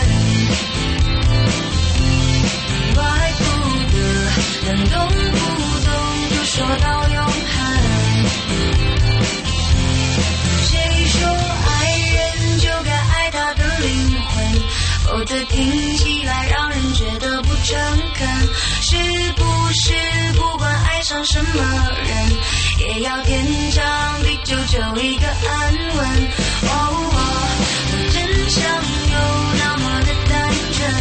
怪不得能动不动就说到永恒。谁说爱人就该爱他的灵魂，否则听起来让人觉得不诚恳？是不是不管爱上什么人，也要天长地久就一个安稳？我真想有那么的单纯，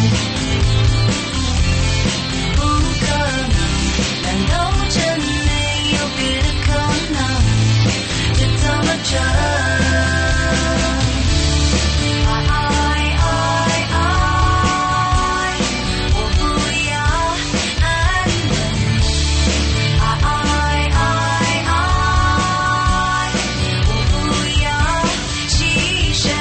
不可能，难道真没有别的可能？这怎么整？我不要安稳，我不要牺牲。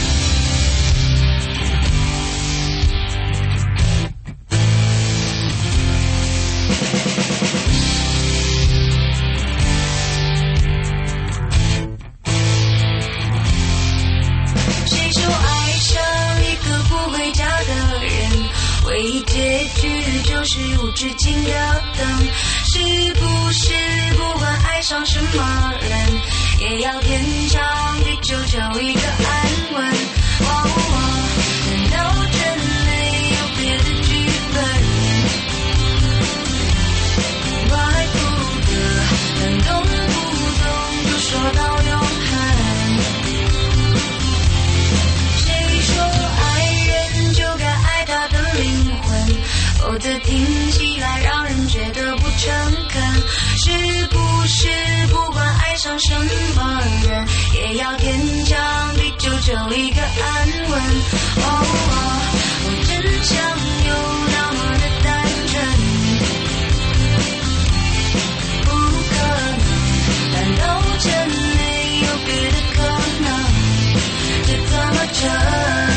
谁说爱上一个不回家的人，唯一结局就是无止境的等？是不是不管爱上什么人，也要天长地久就一个安稳？难道真没有别的剧本？ 一个安稳。我真想有那么的单纯，不可能，难道真没有别的可能？这怎么成？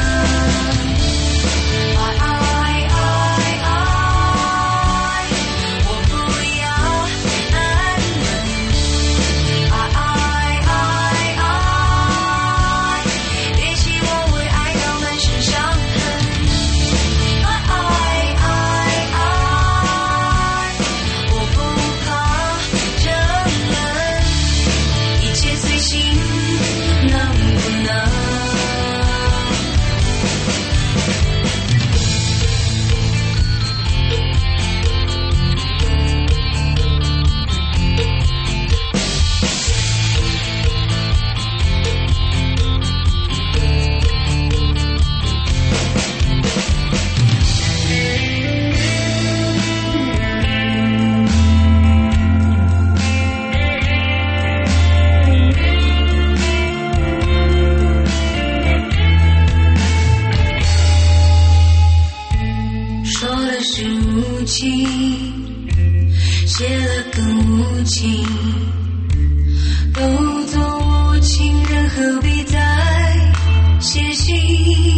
写了更无情，都做无情人，何必再写信？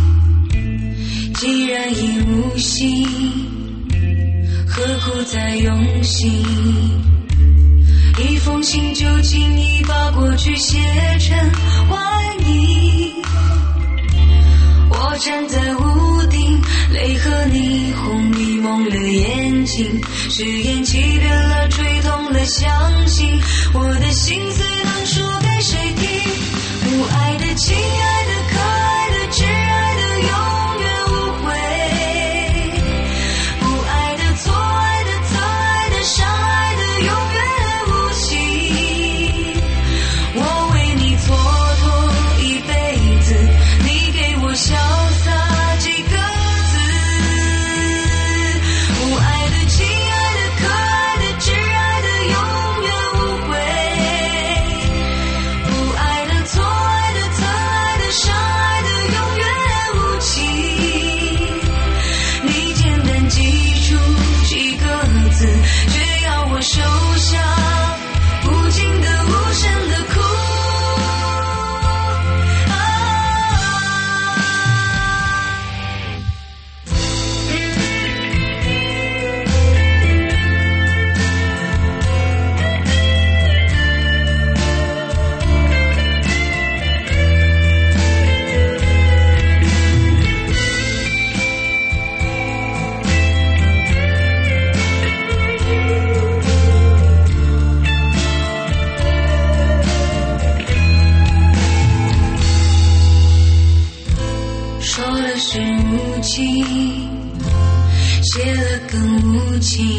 既然已无心，何苦再用心？一封信就轻易把过去写成怀疑。我站在屋顶，泪和霓虹迷蒙了眼睛，誓言欺骗了，吹痛了，相信我的心碎能说给谁听？不爱的，亲爱的，可爱的，挚爱的，永远无悔；不爱的，错爱的，曾爱的，伤害的，永远无情。我为你蹉跎一辈子，你给我潇洒几个字。不爱的，亲爱的，可爱的，挚爱的，永远无悔；不爱的，错爱的，曾爱的，伤害的，永远无情。你简单记住几个字，却要我收下不尽的无声的哭。说了是无情，写了更无情，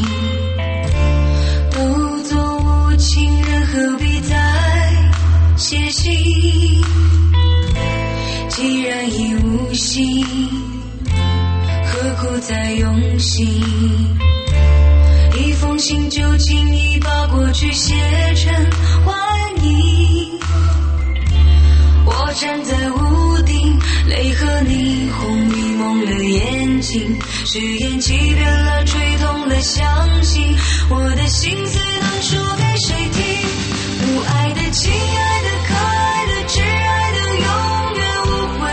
都做无情人，何必再写信？既然已无心，何苦再用心？一封信就轻易把过去写成怀疑。我站在屋顶，泪和霓虹迷蒙了眼睛，誓言欺骗了，吹痛了，相信我的心碎能说给谁听？不爱的，亲爱的，可爱的，挚爱的，永远无悔；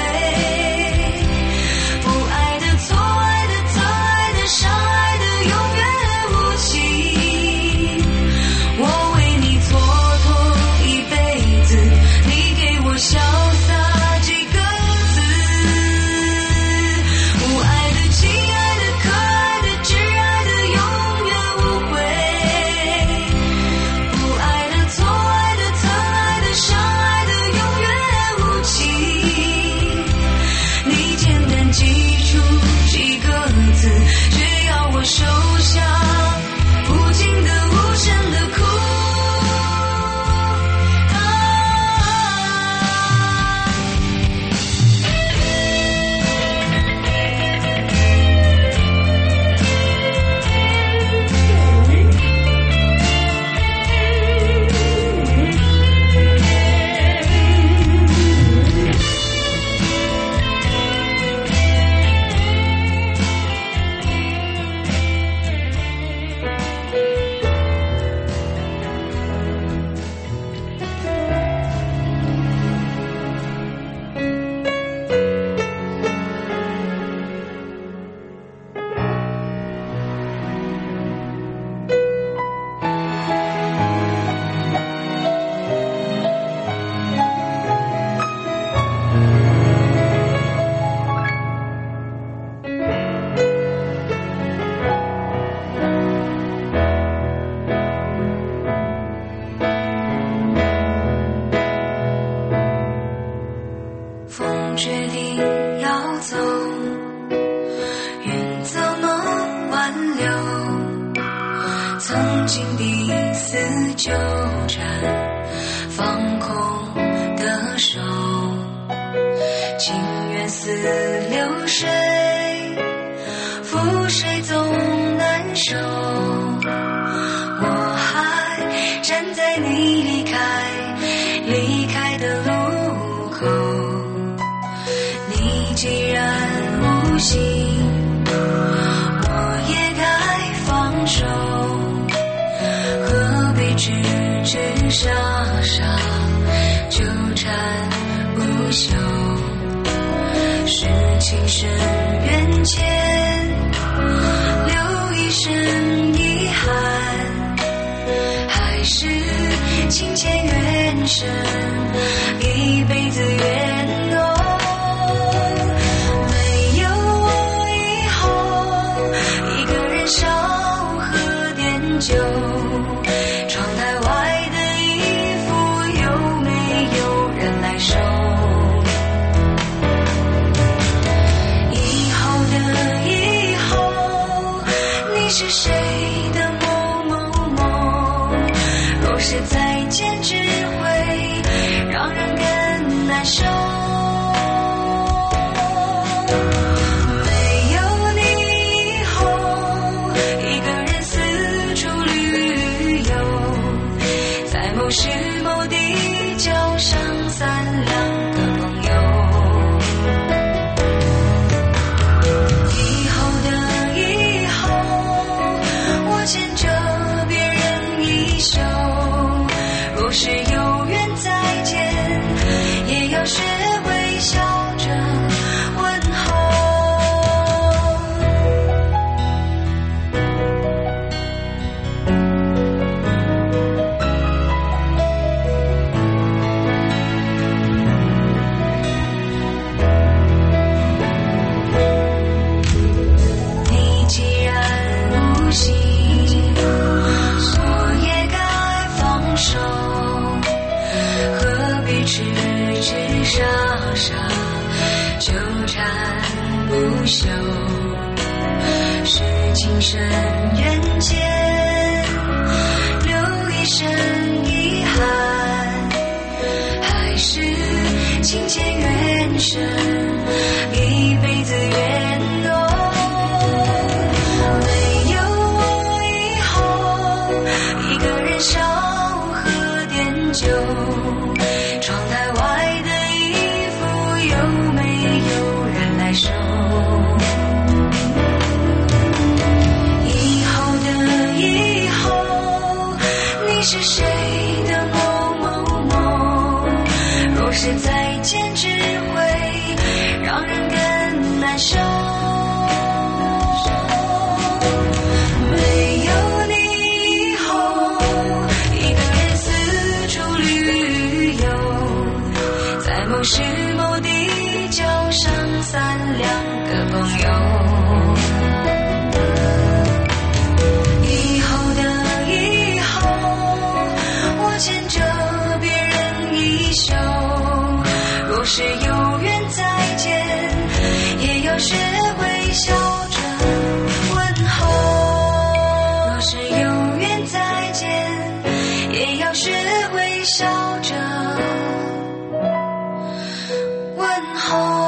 不爱的，错爱的，曾爱的，伤害的，永远无情。我为你蹉跎一辈子，你给我潇洒几个字。不爱的，亲爱的，可爱的，挚爱的，永远无悔； 心第四纠缠，放空的手，情缘似流水，覆水总难收。我还站在你离开的路口，你既然无心，我也该放手，何必痴痴傻傻纠缠不休？是情深缘浅，留一生遗憾，还是情牵缘深，一辈子缘浓？没有我以后，一个人少喝点酒，窗台外的衣服有没有人来收？以后的以后，你是谁的某某某？若是再见只会让人更难受。没有你以后，一个人四处旅游，在某时某地交上3-2个朋友。以后的以后，我牵着别人衣袖，若是有缘再见，也要学会笑着问候。你既然无心，我也该放手，何必痴痴傻傻纠缠不休？是情深缘浅，留一生遗憾，还是情牵缘深，一辈子缘浓？没有我以后，一个人少喝点酒，窗台外的衣服有没有人来收？以后的以后，你是谁的某某某？若是再见只会让人更难受。没有你以后，一个人四处旅游，在某时某地交上3-2个朋友。以后的以后，我牵着别人衣袖，若是有缘再见，也要学会笑着问候。若是有缘再见，也要学会笑着问候。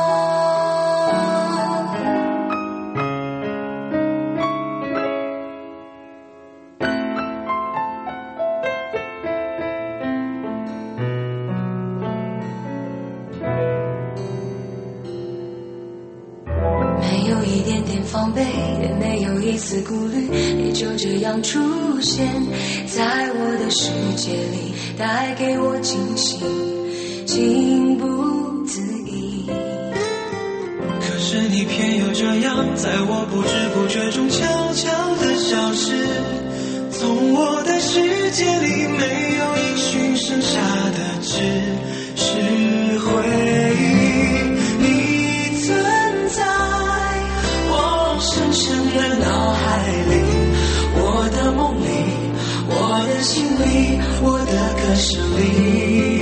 没有一点点防备，也没有一丝顾虑，你就这样出现在我的世界里，带给我惊喜，情不自已。 可是你偏又这样，在我不知不觉中悄悄地消失，从我的世界里没有音讯，剩下的只是回忆。你存在我深深的脑海里，我的梦里，我的心里，我的歌声里。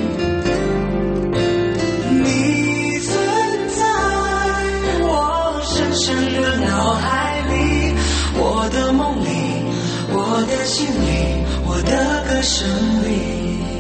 你存在我深深的脑海里，我的梦里，我的心里，我的歌声里。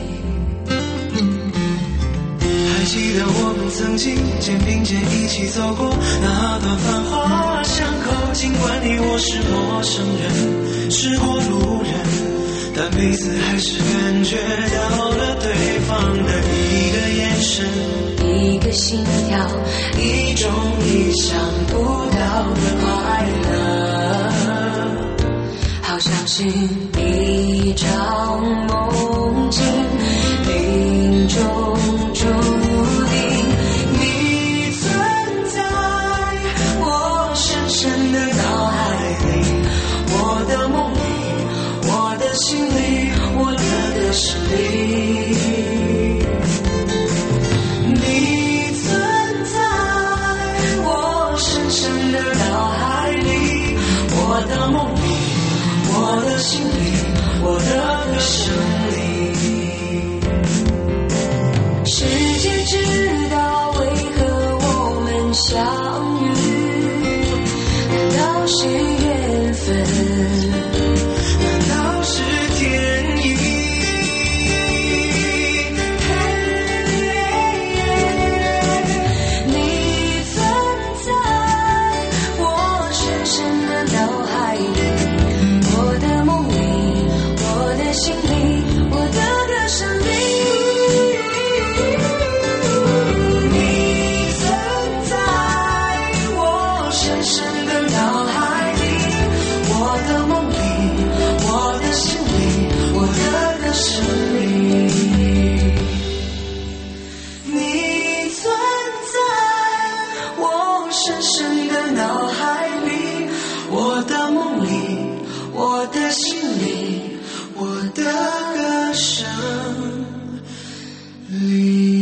还记得我们曾经肩并肩一起走过那段繁华巷口，尽管你我是陌生人，是过路人，但彼此还是感觉到了对方的一个眼神， 一个心跳， 一种意想不到的快乐， 好像是一场梦境，命中注定。 你存在我深深的脑海里，我的梦里，我的心里，我的歌声里。你存在我深深的脑海里，我的梦里，我的心里，我的歌声里。 世界知道为何我们相遇，难道是缘分？ 难道是天意？ 你存在我深深的脑海里，我的梦里，我的心里，我的歌声里。 你存在我深深的脑海里，我的梦里，我的心里，我的歌声里。你存在我深深的脑海里，我的梦里，我的心里，我的歌声里。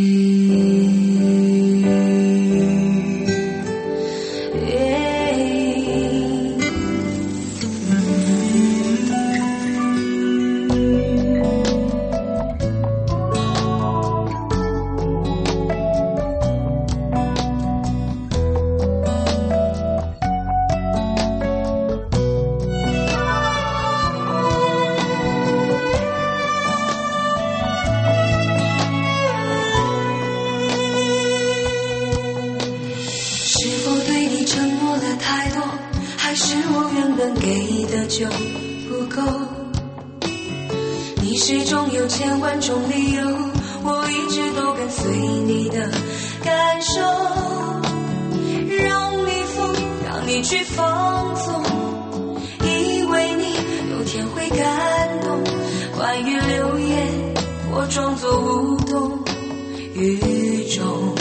是否对你承诺了太多，还是我原本给的就不够？你始终有千万种理由，我一直都跟随你的感受，让你疯，让你去放纵，以为你有天会感动。关于流言，我装作无动于衷。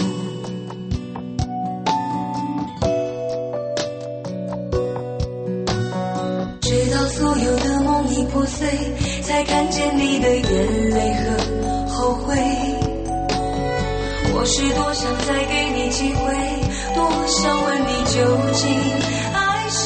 直到所有的梦已破碎，才看见你的眼泪和后悔。我是多想再给你机会，多想问你究竟爱谁。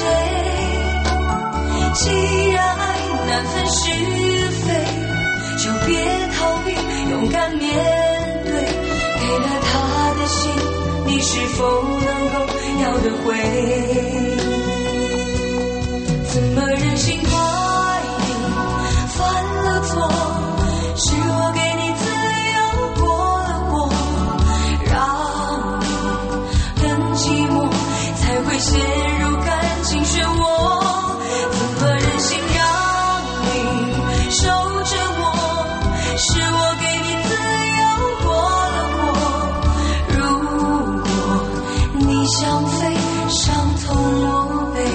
既然爱难分是非，就别逃避，勇敢面对。给了他的心，你是否能够要得回？怎么忍心怪你犯了错？是我给你自由过了火，让你更寂寞，才会陷入感情漩涡。怎么忍心让你受折磨？是我给你自由过了火，如果你想飞，伤痛我背。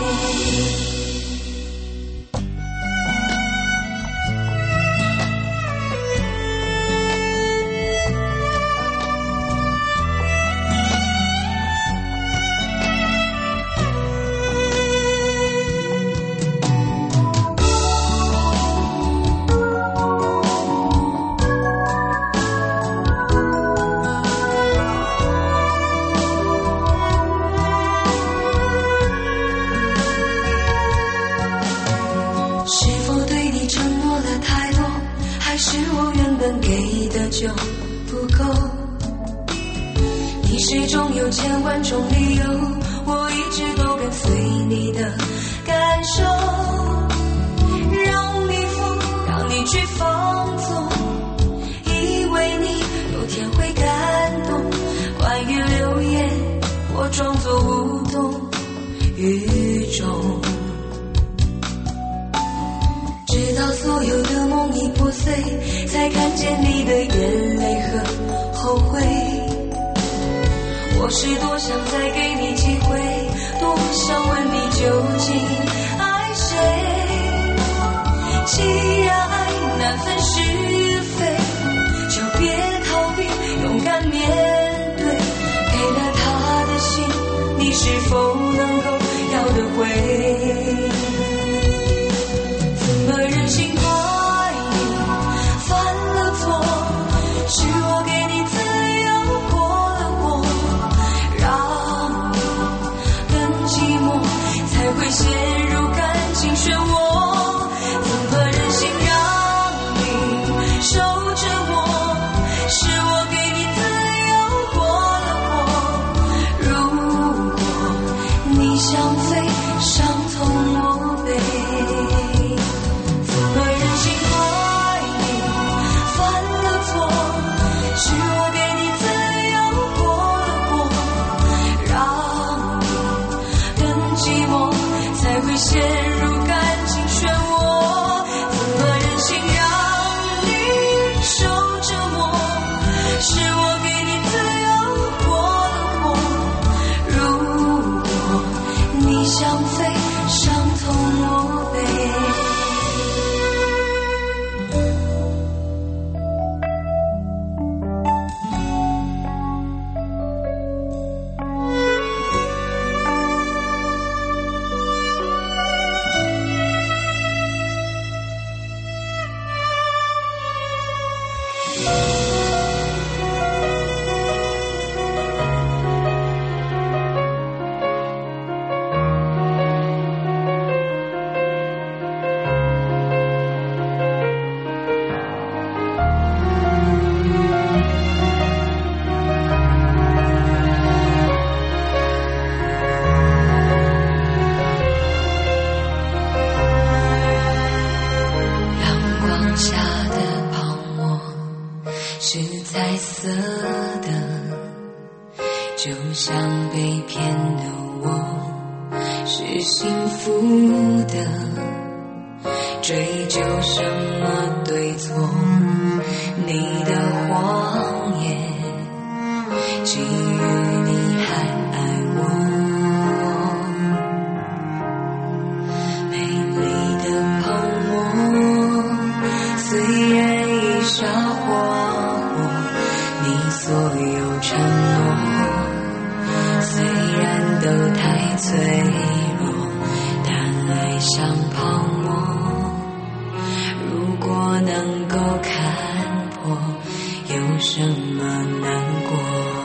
就不够，你始终有千万种理由，我一直都跟随你的感受，让雨中，直到所有的梦已破碎，才看见你的眼泪和后悔。我是多想再给你机会，多想问你究竟爱谁。既然爱难分是非，就别逃避，勇敢面对。给了他的心，你是否能够要得回？怎么忍心怪你犯了错？是我给你自由过了过，让你更寂寞，才会陷入感情漩涡。怎么忍心让你受折磨？是我给你自由过了过，如果你想飞，伤痛我背。怎么忍心怪你犯了错？是我给你自由过了过，让你更寂寞，才会陷入感情漩涡。怎么忍心让你受折磨？是我给你自由过了过，如果你想飞，伤痛我背。下的泡沫是彩色的，就像被骗的我是幸福的，追究什么对错？你的谎言基于你还爱我。美丽的泡沫虽然已沙化我你所有承诺，虽然都太脆弱，但爱像泡沫，如果能够看破，有什么难过？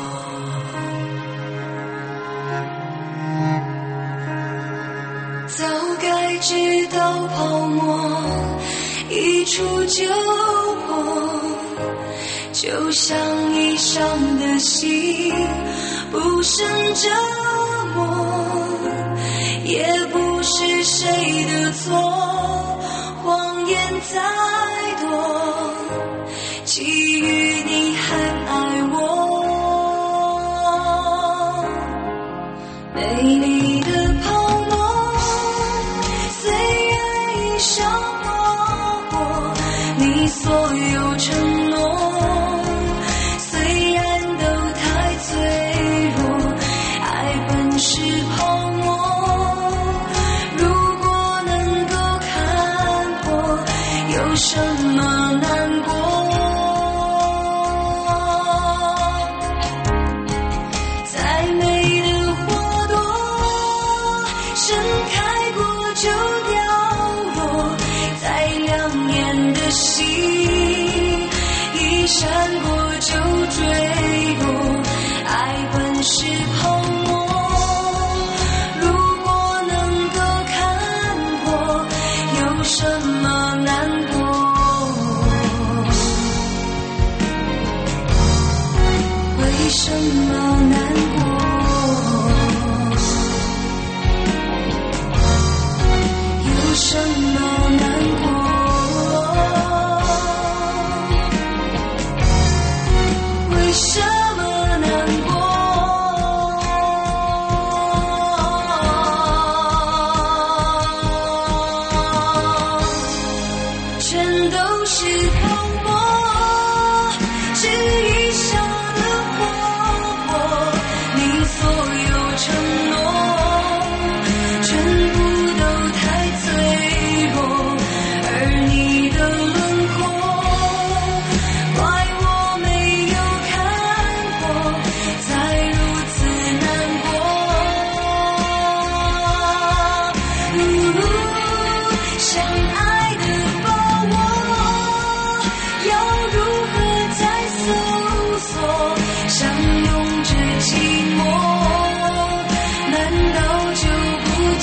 早该知道泡沫一触就破，就像已伤的心不胜折磨，也不是谁的错，谎言再多，基于你还爱我。美丽的泡沫虽然已伤过你所有承诺，虽然都太脆弱，爱本是泡沫，如果能够看破，有什么难过？再美的花朵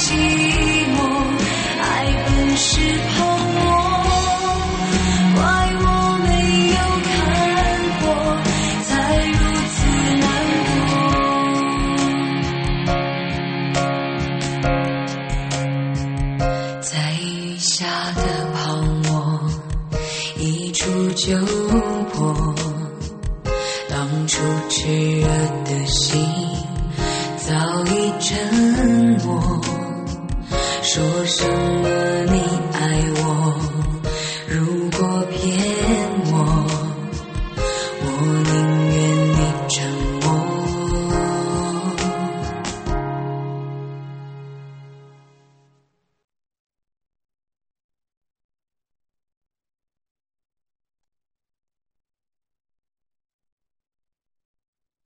寂寞，爱本是泡沫，怪我没有看破，才如此难过。在雨下的泡沫一触就破，当初炽热的心早已沉默，说什么